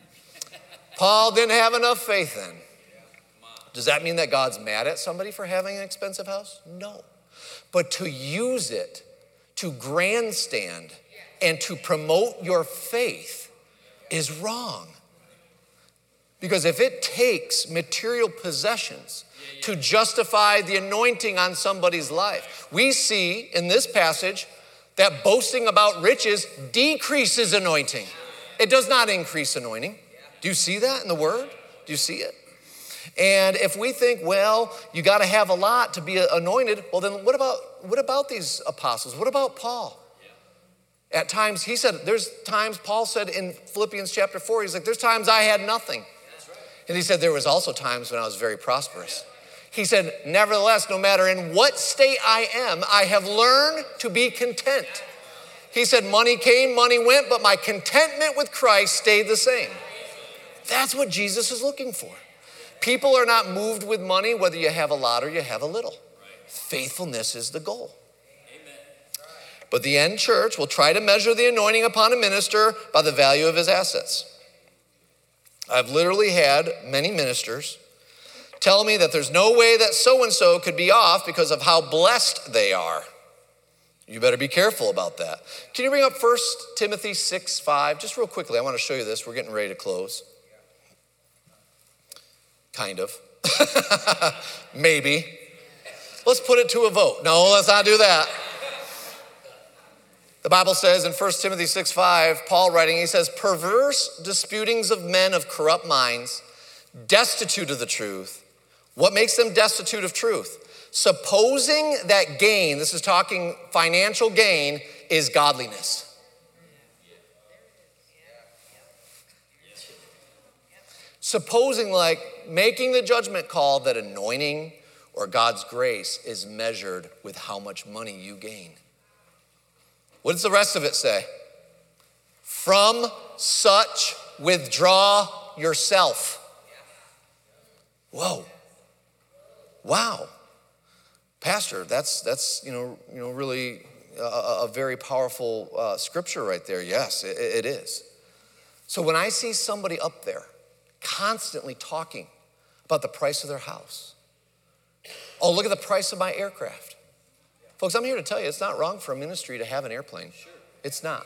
Paul didn't have enough faith then. Does that mean that God's mad at somebody for having an expensive house? No. But to use it to grandstand and to promote your faith is wrong. Because if it takes material possessions to justify the anointing on somebody's life, we see in this passage that boasting about riches decreases anointing. It does not increase anointing. Do you see that in the Word? Do you see it? And if we think, well, you got to have a lot to be anointed, well, then what about what about these apostles? What about Paul? Yeah. At times, he said, there's times, Paul said in Philippians chapter four, he's like, there's times I had nothing. Right. And he said, there was also times when I was very prosperous. Yeah. He said, nevertheless, no matter in what state I am, I have learned to be content. Yeah. He said, money came, money went, but my contentment with Christ stayed the same. That's what Jesus is looking for. People are not moved with money, whether you have a lot or you have a little. Faithfulness is the goal. But the end church will try to measure the anointing upon a minister by the value of his assets. I've literally had many ministers tell me that there's no way that so-and-so could be off because of how blessed they are. You better be careful about that. Can you bring up First Timothy six five? Just real quickly, I want to show you this. We're getting ready to close. Kind of. Maybe. Let's put it to a vote. No, let's not do that. The Bible says in First Timothy six five, Paul writing, he says, perverse disputings of men of corrupt minds, destitute of the truth. What makes them destitute of truth? Supposing that gain, this is talking financial gain, is godliness. Supposing like making the judgment call that anointing or God's grace is measured with how much money you gain. What does the rest of it say? From such withdraw yourself. Whoa. Wow. Pastor, that's, that's you know, you know, really a, a very powerful uh, scripture right there. Yes, it, it is. So when I see somebody up there constantly talking about the price of their house, oh, look at the price of my aircraft. Folks, I'm here to tell you, it's not wrong for a ministry to have an airplane. It's not.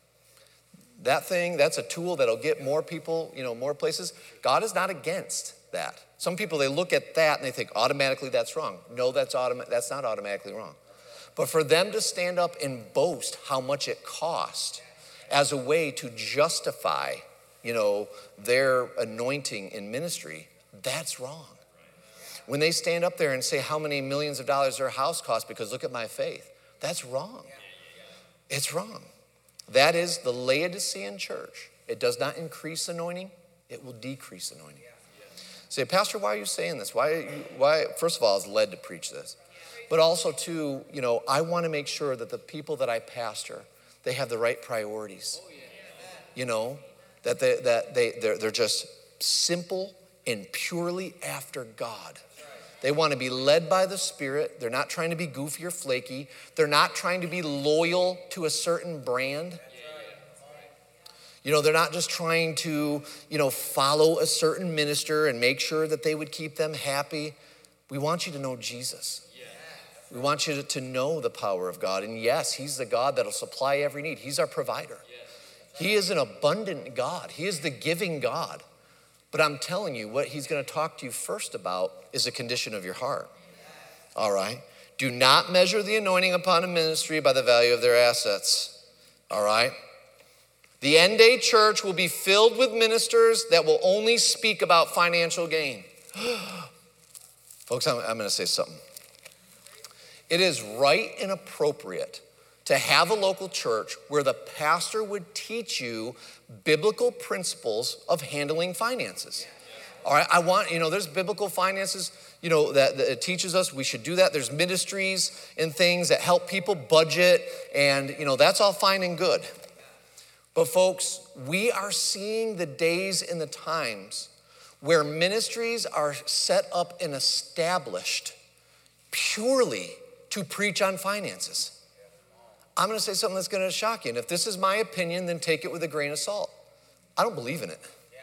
That thing, that's a tool that'll get more people, you know, more places. God is not against that. Some people, they look at that and they think automatically that's wrong. No, that's automa- that's not automatically wrong. But for them to stand up and boast how much it cost as a way to justify, you know, their anointing in ministry, that's wrong. When they stand up there and say how many millions of dollars their house cost because look at my faith, that's wrong. It's wrong. That is the Laodicean church. It does not increase anointing, it will decrease anointing. Say, Pastor, why are you saying this? Why, why? First of all, I was led to preach this. But also, too, you know, I want to make sure that the people that I pastor, they have the right priorities. You know, that, they, that they, they're, they're just simple and purely after God. They want to be led by the Spirit. They're not trying to be goofy or flaky. They're not trying to be loyal to a certain brand. You know, they're not just trying to, you know, follow a certain minister and make sure that they would keep them happy. We want you to know Jesus. We want you to, to know the power of God. And yes, he's the God that'll supply every need. He's our provider. He is an abundant God. He is the giving God. But I'm telling you, what he's going to talk to you first about is the condition of your heart. All right? Do not measure the anointing upon a ministry by the value of their assets. All right? The end-day church will be filled with ministers that will only speak about financial gain. Folks, I'm, I'm going to say something. It is right and appropriate to have a local church where the pastor would teach you biblical principles of handling finances. All right, I want, you know, there's biblical finances, you know, that, that it teaches us we should do that. There's ministries and things that help people budget, and, you know, that's all fine and good. But folks, we are seeing the days and the times where ministries are set up and established purely to preach on finances. I'm going to say something that's going to shock you. And if this is my opinion, then take it with a grain of salt. I don't believe in it.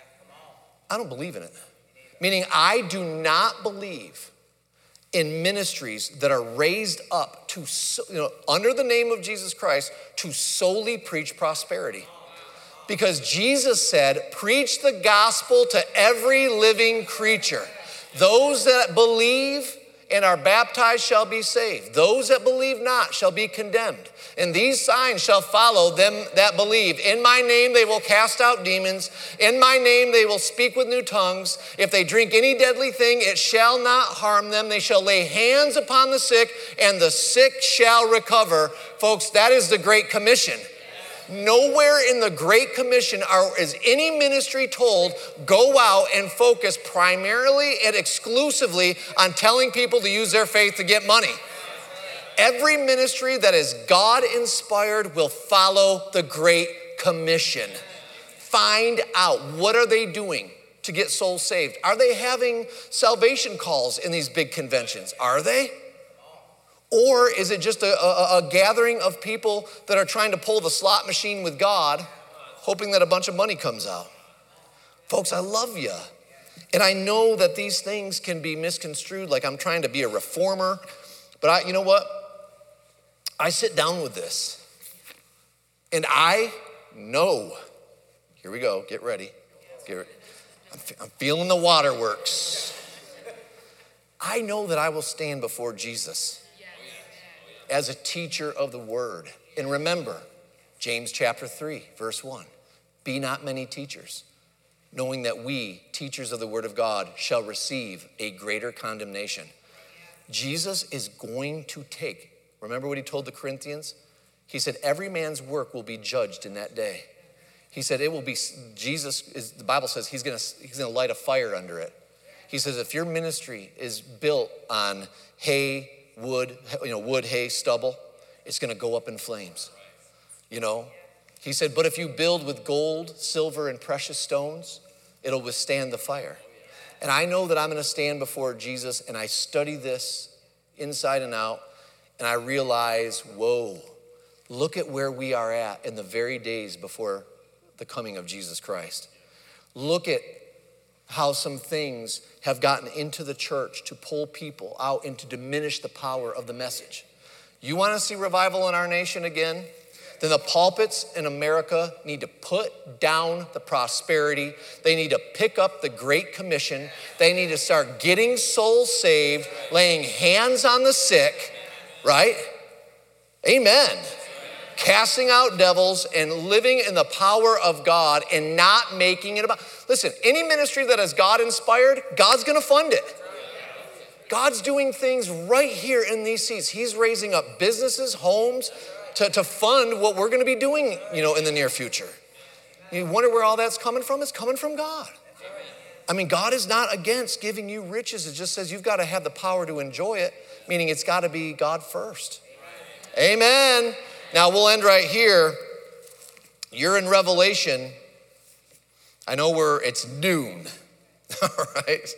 I don't believe in it. Meaning I do not believe in ministries that are raised up to, you know, under the name of Jesus Christ to solely preach prosperity. Because Jesus said, preach the gospel to every living creature. Those that believe and are baptized shall be saved. Those that believe not shall be condemned. And these signs shall follow them that believe. In my name they will cast out demons. In my name they will speak with new tongues. If they drink any deadly thing, it shall not harm them. They shall lay hands upon the sick, and the sick shall recover. Folks, that is the Great Commission. Nowhere in the Great Commission are, is any ministry told, go out and focus primarily and exclusively on telling people to use their faith to get money. Every ministry that is God-inspired will follow the Great Commission. Find out, what are they doing to get souls saved? Are they having salvation calls in these big conventions? Are they? Or is it just a, a, a gathering of people that are trying to pull the slot machine with God, hoping that a bunch of money comes out? Folks, I love you. And I know that these things can be misconstrued like I'm trying to be a reformer. But I, you know what? I sit down with this. And I know, here we go, get ready. Get ready. I'm, I'm feeling the waterworks. I know that I will stand before Jesus as a teacher of the word. And remember, James chapter three, verse one, be not many teachers, knowing that we, teachers of the word of God, shall receive a greater condemnation. Jesus is going to take, remember what he told the Corinthians? He said, every man's work will be judged in that day. He said, it will be, Jesus, is, the Bible says he's gonna, he's gonna light a fire under it. He says, if your ministry is built on hay, wood, you know, wood, hay, stubble, it's gonna go up in flames, you know? He said, but if you build with gold, silver, and precious stones, it'll withstand the fire. And I know that I'm gonna stand before Jesus and I study this inside and out and I realize, whoa, look at where we are at in the very days before the coming of Jesus Christ. Look at how some things have gotten into the church to pull people out and to diminish the power of the message. You wanna see revival in our nation again? Then the pulpits in America need to put down the prosperity. They need to pick up the Great Commission. They need to start getting souls saved, laying hands on the sick, right? Amen. Casting out devils and living in the power of God and not making it about, listen, any ministry that is God inspired, God's gonna fund it. God's doing things right here in these seats. He's raising up businesses, homes, to, to fund what we're gonna be doing, you know, in the near future. You wonder where all that's coming from? It's coming from God. I mean, God is not against giving you riches. It just says you've gotta have the power to enjoy it, meaning it's gotta be God first. Amen. Now we'll end right here. You're in Revelation. I know we're, it's noon, all right?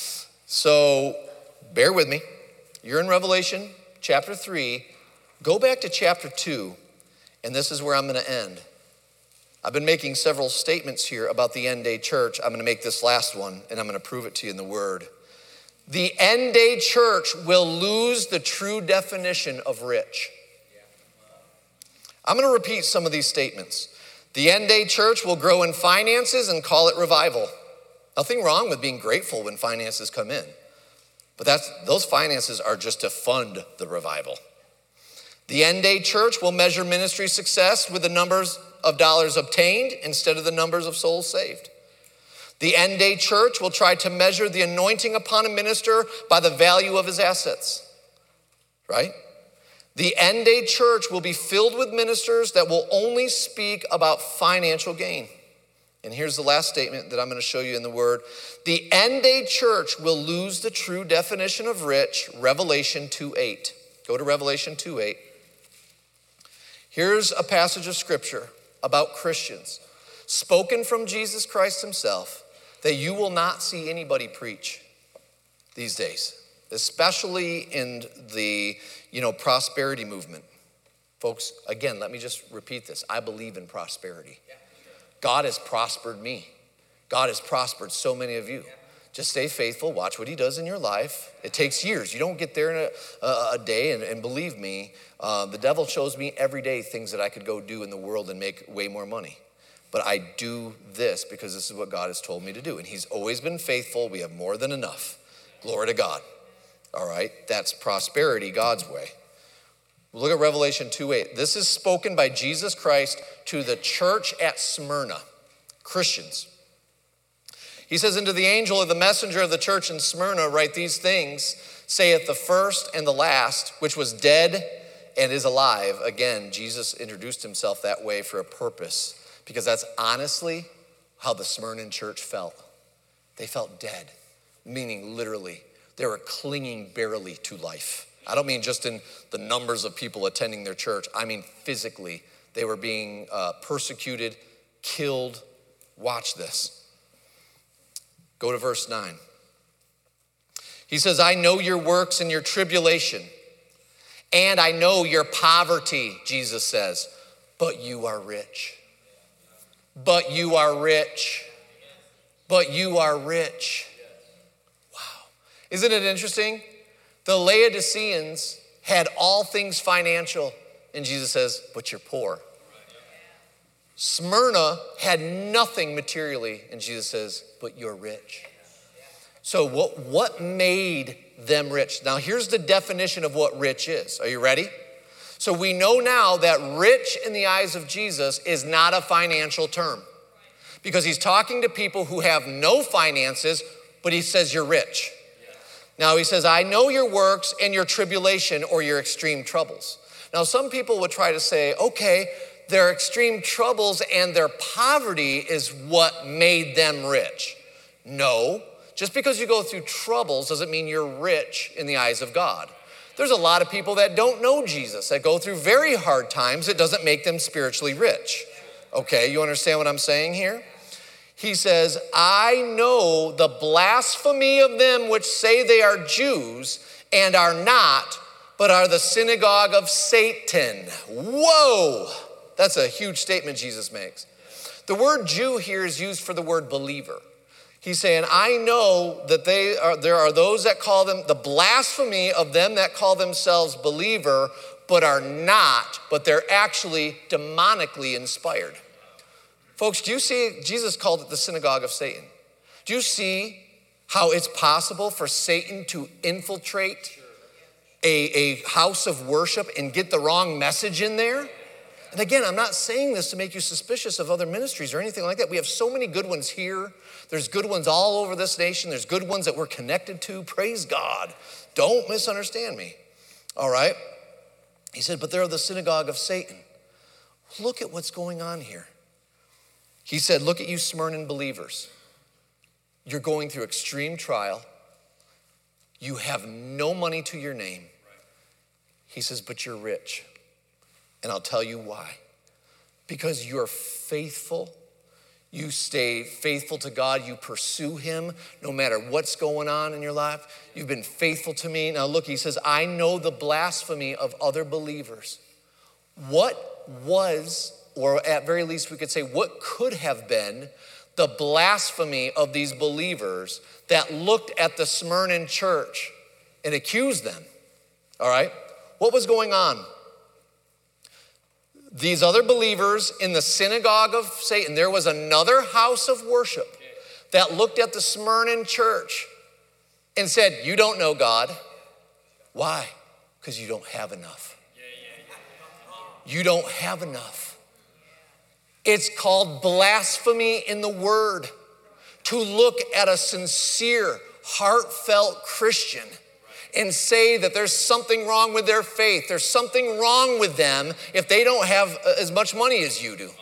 So bear with me. You're in Revelation chapter three. Go back to chapter two, and this is where I'm gonna end. I've been making several statements here about the end day church. I'm gonna make this last one, and I'm gonna prove it to you in the word. The end day church will lose the true definition of rich. I'm gonna repeat some of these statements. The end day church will grow in finances and call it revival. Nothing wrong with being grateful when finances come in, but that's, those finances are just to fund the revival. The end day church will measure ministry success with the numbers of dollars obtained instead of the numbers of souls saved. The end day church will try to measure the anointing upon a minister by the value of his assets, right? The end day church will be filled with ministers that will only speak about financial gain. And here's the last statement that I'm going to show you in the word. The end day church will lose the true definition of rich, Revelation two eight. Go to Revelation two eight. Here's a passage of scripture about Christians, spoken from Jesus Christ himself, that you will not see anybody preach these days, especially in the, you know, prosperity movement. Folks, again, let me just repeat this. I believe in prosperity. God has prospered me. God has prospered so many of you. Just stay faithful. Watch what he does in your life. It takes years. You don't get there in a, a, a day. And, and believe me, uh, the devil shows me every day things that I could go do in the world and make way more money. But I do this because this is what God has told me to do. And he's always been faithful. We have more than enough. Glory to God. All right, that's prosperity God's way. Look at Revelation two eight. This is spoken by Jesus Christ to the church at Smyrna, Christians. He says, "Unto the angel of the messenger of the church in Smyrna write these things, saith the first and the last, which was dead and is alive." Again, Jesus introduced himself that way for a purpose, because that's honestly how the Smyrna church felt. They felt dead, meaning literally. They were clinging barely to life. I don't mean just in the numbers of people attending their church. I mean physically. They were being uh, persecuted, killed. Watch this. Go to verse nine. He says, "I know your works and your tribulation, and I know your poverty," Jesus says, "but you are rich." But you are rich. but you are rich. Wow. Isn't it interesting? The Laodiceans had all things financial, and Jesus says, but you're poor. Smyrna had nothing materially, and Jesus says, but you're rich. So what, what made them rich? Now here's the definition of what rich is. Are you ready? So we know now that rich in the eyes of Jesus is not a financial term, because he's talking to people who have no finances, but he says you're rich. Now he says, I know your works and your tribulation or your extreme troubles. Now some people would try to say, okay, their extreme troubles and their poverty is what made them rich. No, just because you go through troubles doesn't mean you're rich in the eyes of God. There's a lot of people that don't know Jesus, that go through very hard times. It doesn't make them spiritually rich. Okay, you understand what I'm saying here? He says, I know the blasphemy of them which say they are Jews and are not, but are the synagogue of Satan. Whoa! That's a huge statement Jesus makes. The word Jew here is used for the word believer. He's saying, I know that they are, there are those that call them, the blasphemy of them that call themselves believer, but are not, but they're actually demonically inspired. Folks, do you see, Jesus called it the synagogue of Satan. Do you see how it's possible for Satan to infiltrate a, a house of worship and get the wrong message in there? And again, I'm not saying this to make you suspicious of other ministries or anything like that. We have so many good ones here. There's good ones all over this nation. There's good ones that we're connected to. Praise God. Don't misunderstand me. All right? He said, but they're the synagogue of Satan. Look at what's going on here. He said, look at you Smyrna believers. You're going through extreme trial. You have no money to your name. He says, but you're rich. And I'll tell you why. Because you're faithful. You stay faithful to God. You pursue him no matter what's going on in your life. You've been faithful to me. Now look, he says, I know the blasphemy of other believers. What was, or at very least we could say, what could have been the blasphemy of these believers that looked at the Smyrna church and accused them? All right? What was going on? These other believers in the synagogue of Satan, there was another house of worship that looked at the Smyrna church and said, you don't know God. Why? Because you don't have enough. You don't have enough. It's called blasphemy in the word. To look at a sincere, heartfelt Christian and say that there's something wrong with their faith. There's something wrong with them if they don't have as much money as you do.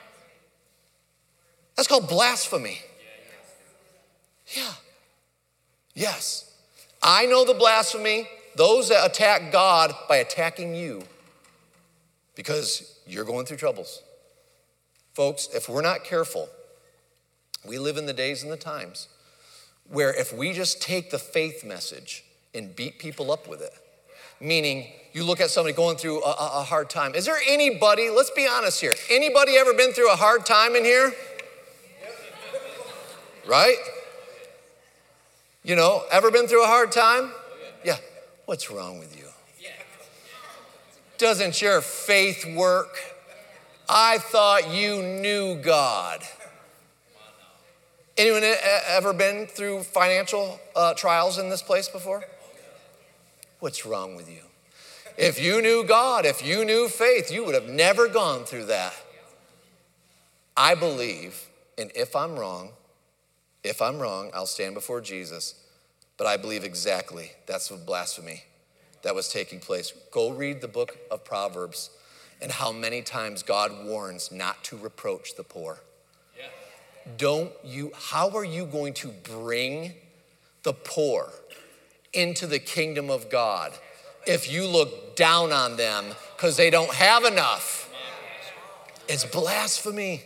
That's called blasphemy. Yeah. Yes. I know the blasphemy, those that attack God by attacking you because you're going through troubles. Folks, if we're not careful, we live in the days and the times where if we just take the faith message and beat people up with it. Meaning, you look at somebody going through a, a, a hard time. Is there anybody, let's be honest here, anybody ever been through a hard time in here? Right? You know, ever been through a hard time? Yeah. What's wrong with you? Doesn't your faith work? I thought you knew God. Anyone ever been through financial uh, trials in this place before? What's wrong with you? If you knew God, if you knew faith, you would have never gone through that. I believe, and if I'm wrong, if I'm wrong, I'll stand before Jesus, but I believe exactly that's what blasphemy that was taking place. Go read the book of Proverbs and how many times God warns not to reproach the poor. Yeah. Don't you, how are you going to bring the poor into the kingdom of God if you look down on them because they don't have enough? It's blasphemy.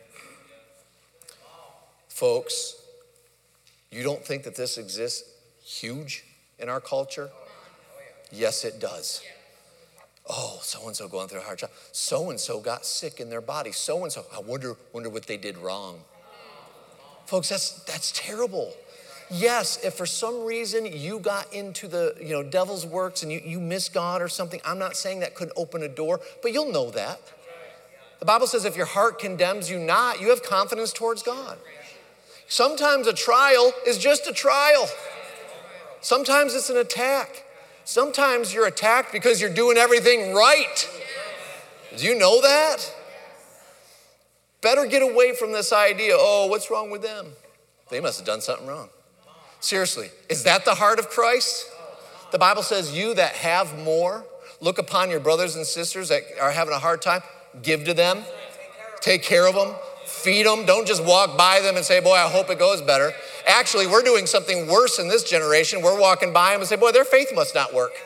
Folks, you don't think that this exists huge in our culture? Yes, it does. Oh, so-and-so going through a hard time. So-and-so got sick in their body. So-and-so, I wonder, wonder what they did wrong. Folks, that's that's terrible. Yes, if for some reason you got into the, you know, devil's works and you, you miss God or something, I'm not saying that couldn't open a door, but you'll know that. The Bible says if your heart condemns you not, you have confidence towards God. Sometimes a trial is just a trial. Sometimes it's an attack. Sometimes you're attacked because you're doing everything right. Do you know that? Better get away from this idea, oh, what's wrong with them? They must have done something wrong. Seriously, is that the heart of Christ? The Bible says, you that have more, look upon your brothers and sisters that are having a hard time, give to them, take care of them, feed them. Don't just walk by them and say, boy, I hope it goes better. Actually, we're doing something worse in this generation. We're walking by them and say, boy, their faith must not work.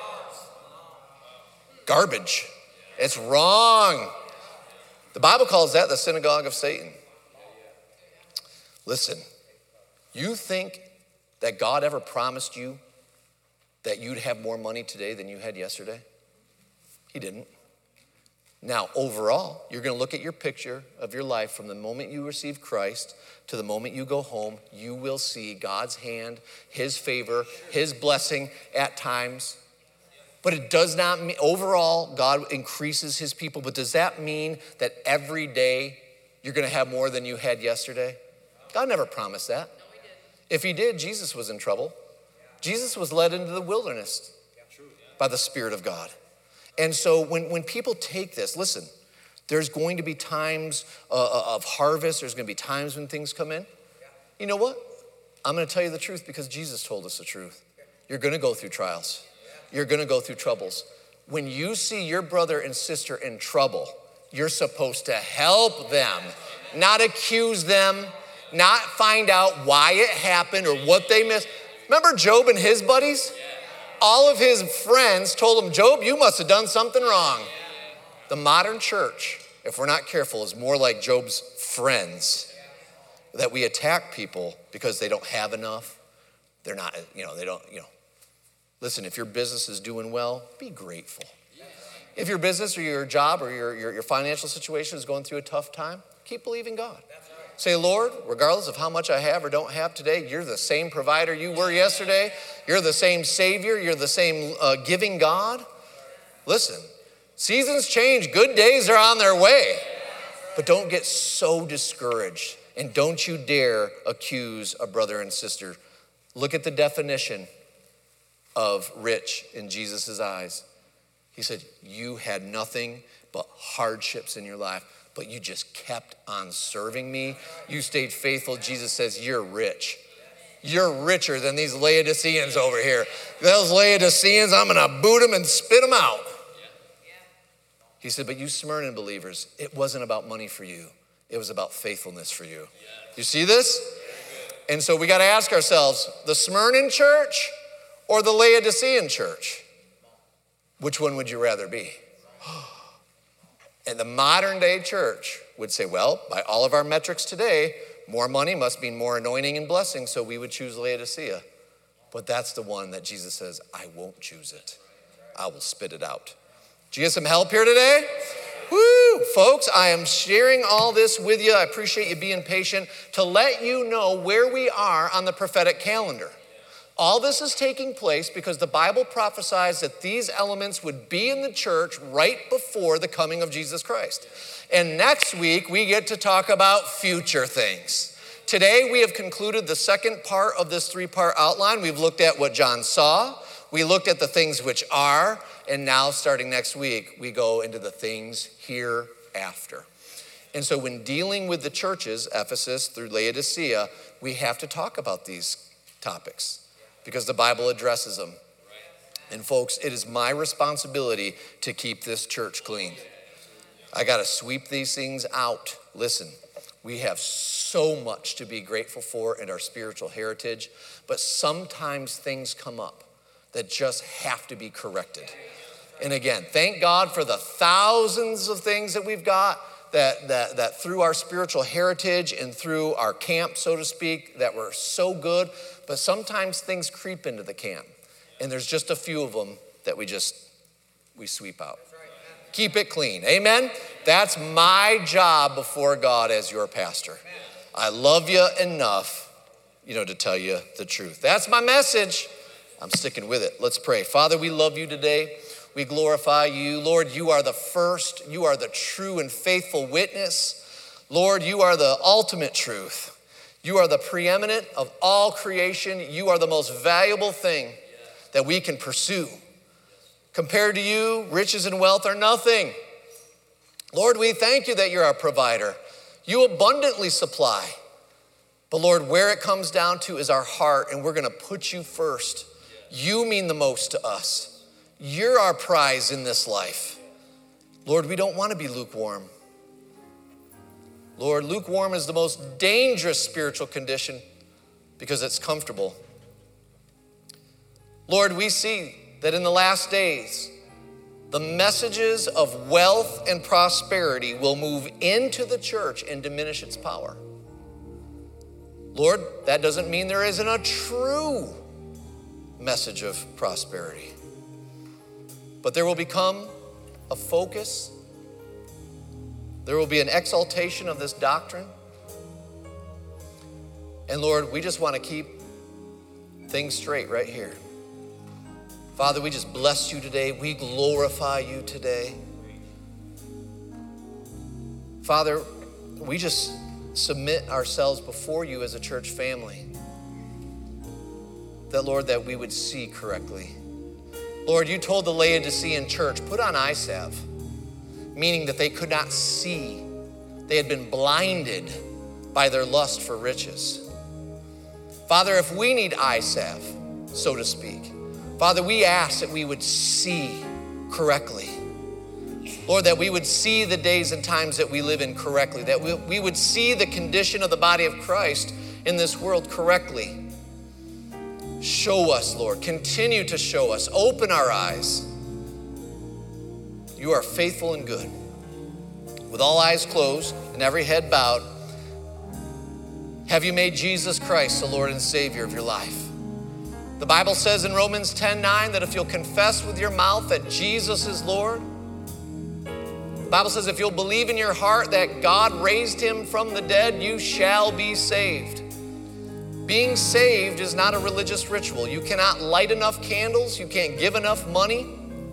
Garbage. It's wrong. The Bible calls that the synagogue of Satan. Listen, you think that God ever promised you that you'd have more money today than you had yesterday? He didn't. Now, overall, you're going to look at your picture of your life from the moment you receive Christ to the moment you go home. You will see God's hand, his favor, his blessing at times. But it does not mean, overall, God increases his people. But does that mean that every day you're going to have more than you had yesterday? God never promised that. If he did, Jesus was in trouble. Jesus was led into the wilderness by the Spirit of God. And so when, when people take this, listen, there's going to be times uh, of harvest. There's going to be times when things come in. You know what? I'm going to tell you the truth because Jesus told us the truth. You're going to go through trials. You're going to go through troubles. When you see your brother and sister in trouble, you're supposed to help them, not accuse them, not find out why it happened or what they missed. Remember Job and his buddies? All of his friends told him, Job, you must have done something wrong. The modern church, if we're not careful, is more like Job's friends, that we attack people because they don't have enough. They're not, you know, they don't, you know. Listen, if your business is doing well, be grateful. If your business or your job or your, your, your financial situation is going through a tough time, keep believing God. Say, Lord, regardless of how much I have or don't have today, you're the same provider you were yesterday. You're the same Savior. You're the same uh, giving God. Listen, seasons change. Good days are on their way. But don't get so discouraged. And don't you dare accuse a brother and sister. Look at the definition of rich in Jesus' eyes. He said, you had nothing but hardships in your life, but you just kept on serving me. You stayed faithful. Jesus says, you're rich. You're richer than these Laodiceans over here. Those Laodiceans, I'm going to boot them and spit them out. He said, but you Smyrna believers, it wasn't about money for you. It was about faithfulness for you. You see this? And so we got to ask ourselves, the Smyrna church or the Laodicean church? Which one would you rather be? And the modern day church would say, well, by all of our metrics today, more money must mean more anointing and blessing, so we would choose Laodicea. But that's the one that Jesus says, I won't choose it. I will spit it out. Did you get some help here today? Woo! Folks, I am sharing all this with you. I appreciate you being patient to let you know where we are on the prophetic calendar. All this is taking place because the Bible prophesies that these elements would be in the church right before the coming of Jesus Christ. And next week, we get to talk about future things. Today, we have concluded the second part of this three-part outline. We've looked at what John saw. We looked at the things which are. And now, starting next week, we go into the things hereafter. And so when dealing with the churches, Ephesus through Laodicea, we have to talk about these topics, because the Bible addresses them. And folks, it is my responsibility to keep this church clean. I got to sweep these things out. Listen, we have so much to be grateful for in our spiritual heritage, but sometimes things come up that just have to be corrected. And again, thank God for the thousands of things that we've got that, that, that through our spiritual heritage and through our camp, so to speak, that were so good. But sometimes things creep into the camp, and there's just a few of them that we just, we sweep out. Keep it clean, amen? That's my job before God as your pastor. I love you enough, you know, to tell you the truth. That's my message. I'm sticking with it. Let's pray. Father, we love you today. We glorify you. Lord, you are the first. You are the true and faithful witness. Lord, you are the ultimate truth. You are the preeminent of all creation. You are the most valuable thing that we can pursue. Compared to you, riches and wealth are nothing. Lord, we thank you that you're our provider. You abundantly supply. But Lord, where it comes down to is our heart, and we're going to put you first. You mean the most to us. You're our prize in this life. Lord, we don't want to be lukewarm. Lord, lukewarm is the most dangerous spiritual condition because it's comfortable. Lord, we see that in the last days, the messages of wealth and prosperity will move into the church and diminish its power. Lord, that doesn't mean there isn't a true message of prosperity. But there will become a focus. There will be an exaltation of this doctrine. And Lord, we just want to keep things straight right here. Father, we just bless you today. We glorify you today. Father, we just submit ourselves before you as a church family. That, Lord, that we would see correctly. Lord, you told the Laodicean church, put on eye salve, meaning that they could not see. They had been blinded by their lust for riches. Father, if we need eye salve, so to speak, Father, we ask that we would see correctly. Lord, that we would see the days and times that we live in correctly, that we, we would see the condition of the body of Christ in this world correctly. Show us, Lord. Continue to show us. Open our eyes. You are faithful and good. With all eyes closed and every head bowed, have you made Jesus Christ the Lord and Savior of your life? The Bible says in Romans ten nine that if you'll confess with your mouth that Jesus is Lord, the Bible says if you'll believe in your heart that God raised him from the dead, you shall be saved. Being saved is not a religious ritual. You cannot light enough candles. You can't give enough money.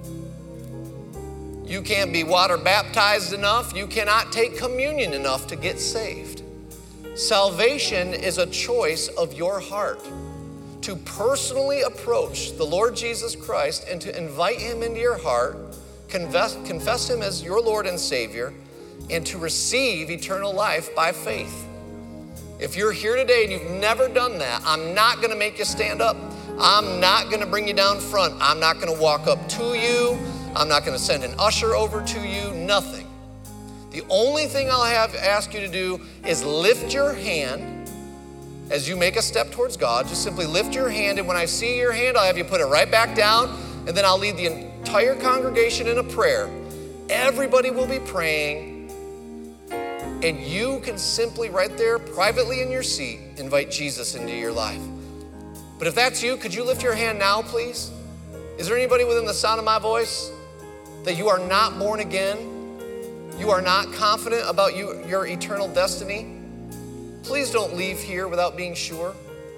You can't be water baptized enough. You cannot take communion enough to get saved. Salvation is a choice of your heart to personally approach the Lord Jesus Christ and to invite him into your heart, confess, confess him as your Lord and Savior, and to receive eternal life by faith. If you're here today and you've never done that, I'm not going to make you stand up. I'm not going to bring you down front. I'm not going to walk up to you. I'm not going to send an usher over to you, nothing. The only thing I'll have ask you to do is lift your hand as you make a step towards God. Just simply lift your hand, and when I see your hand, I'll have you put it right back down, and then I'll lead the entire congregation in a prayer. Everybody will be praying, and you can simply right there, privately in your seat, invite Jesus into your life. But if that's you, could you lift your hand now, please? Is there anybody within the sound of my voice that you are not born again? You are not confident about you, your eternal destiny? Please don't leave here without being sure.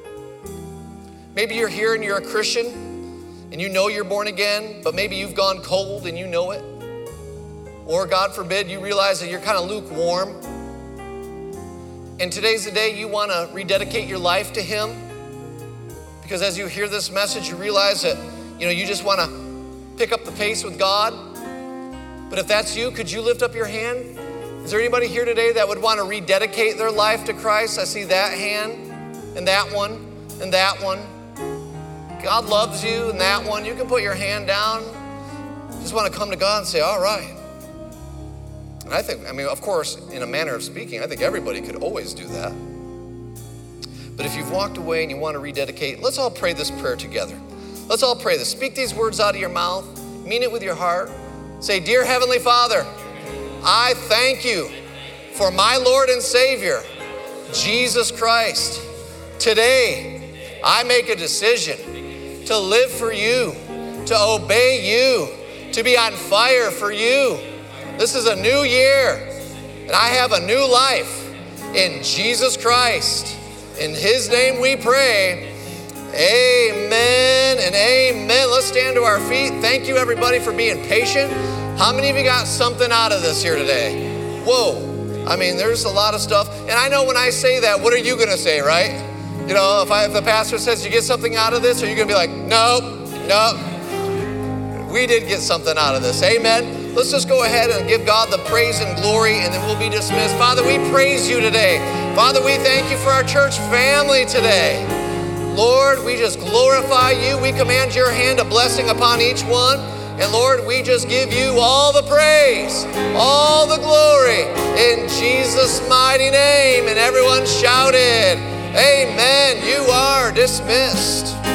Maybe you're here and you're a Christian and you know you're born again, but maybe you've gone cold and you know it. Or God forbid, you realize that you're kind of lukewarm. And today's the day you want to rededicate your life to him. Because as you hear this message, you realize that, you know, you just want to pick up the pace with God. But if that's you, could you lift up your hand? Is there anybody here today that would want to rededicate their life to Christ? I see that hand, and that one, and that one. God loves you, and that one. You can put your hand down. Just want to come to God and say, all right. And I think, I mean, of course, in a manner of speaking, I think everybody could always do that. But if you've walked away and you want to rededicate, let's all pray this prayer together. Let's all pray this. Speak these words out of your mouth. Mean it with your heart. Say, dear Heavenly Father, I thank you for my Lord and Savior, Jesus Christ. Today, I make a decision to live for you, to obey you, to be on fire for you. This is a new year, and I have a new life in Jesus Christ. In his name we pray. Amen and amen. Let's stand to our feet. Thank you, everybody, for being patient. How many of you got something out of this here today? Whoa. I mean, there's a lot of stuff. And I know when I say that, what are you going to say, right? You know, if, I, if the pastor says, you get something out of this, are you going to be like, nope, nope. We did get something out of this. Amen. Let's just go ahead and give God the praise and glory, and then we'll be dismissed. Father, we praise you today. Father, we thank you for our church family today. Lord, we just glorify you. We command your hand of blessing upon each one. And Lord, we just give you all the praise, all the glory in Jesus' mighty name. And everyone shouted, amen. You are dismissed.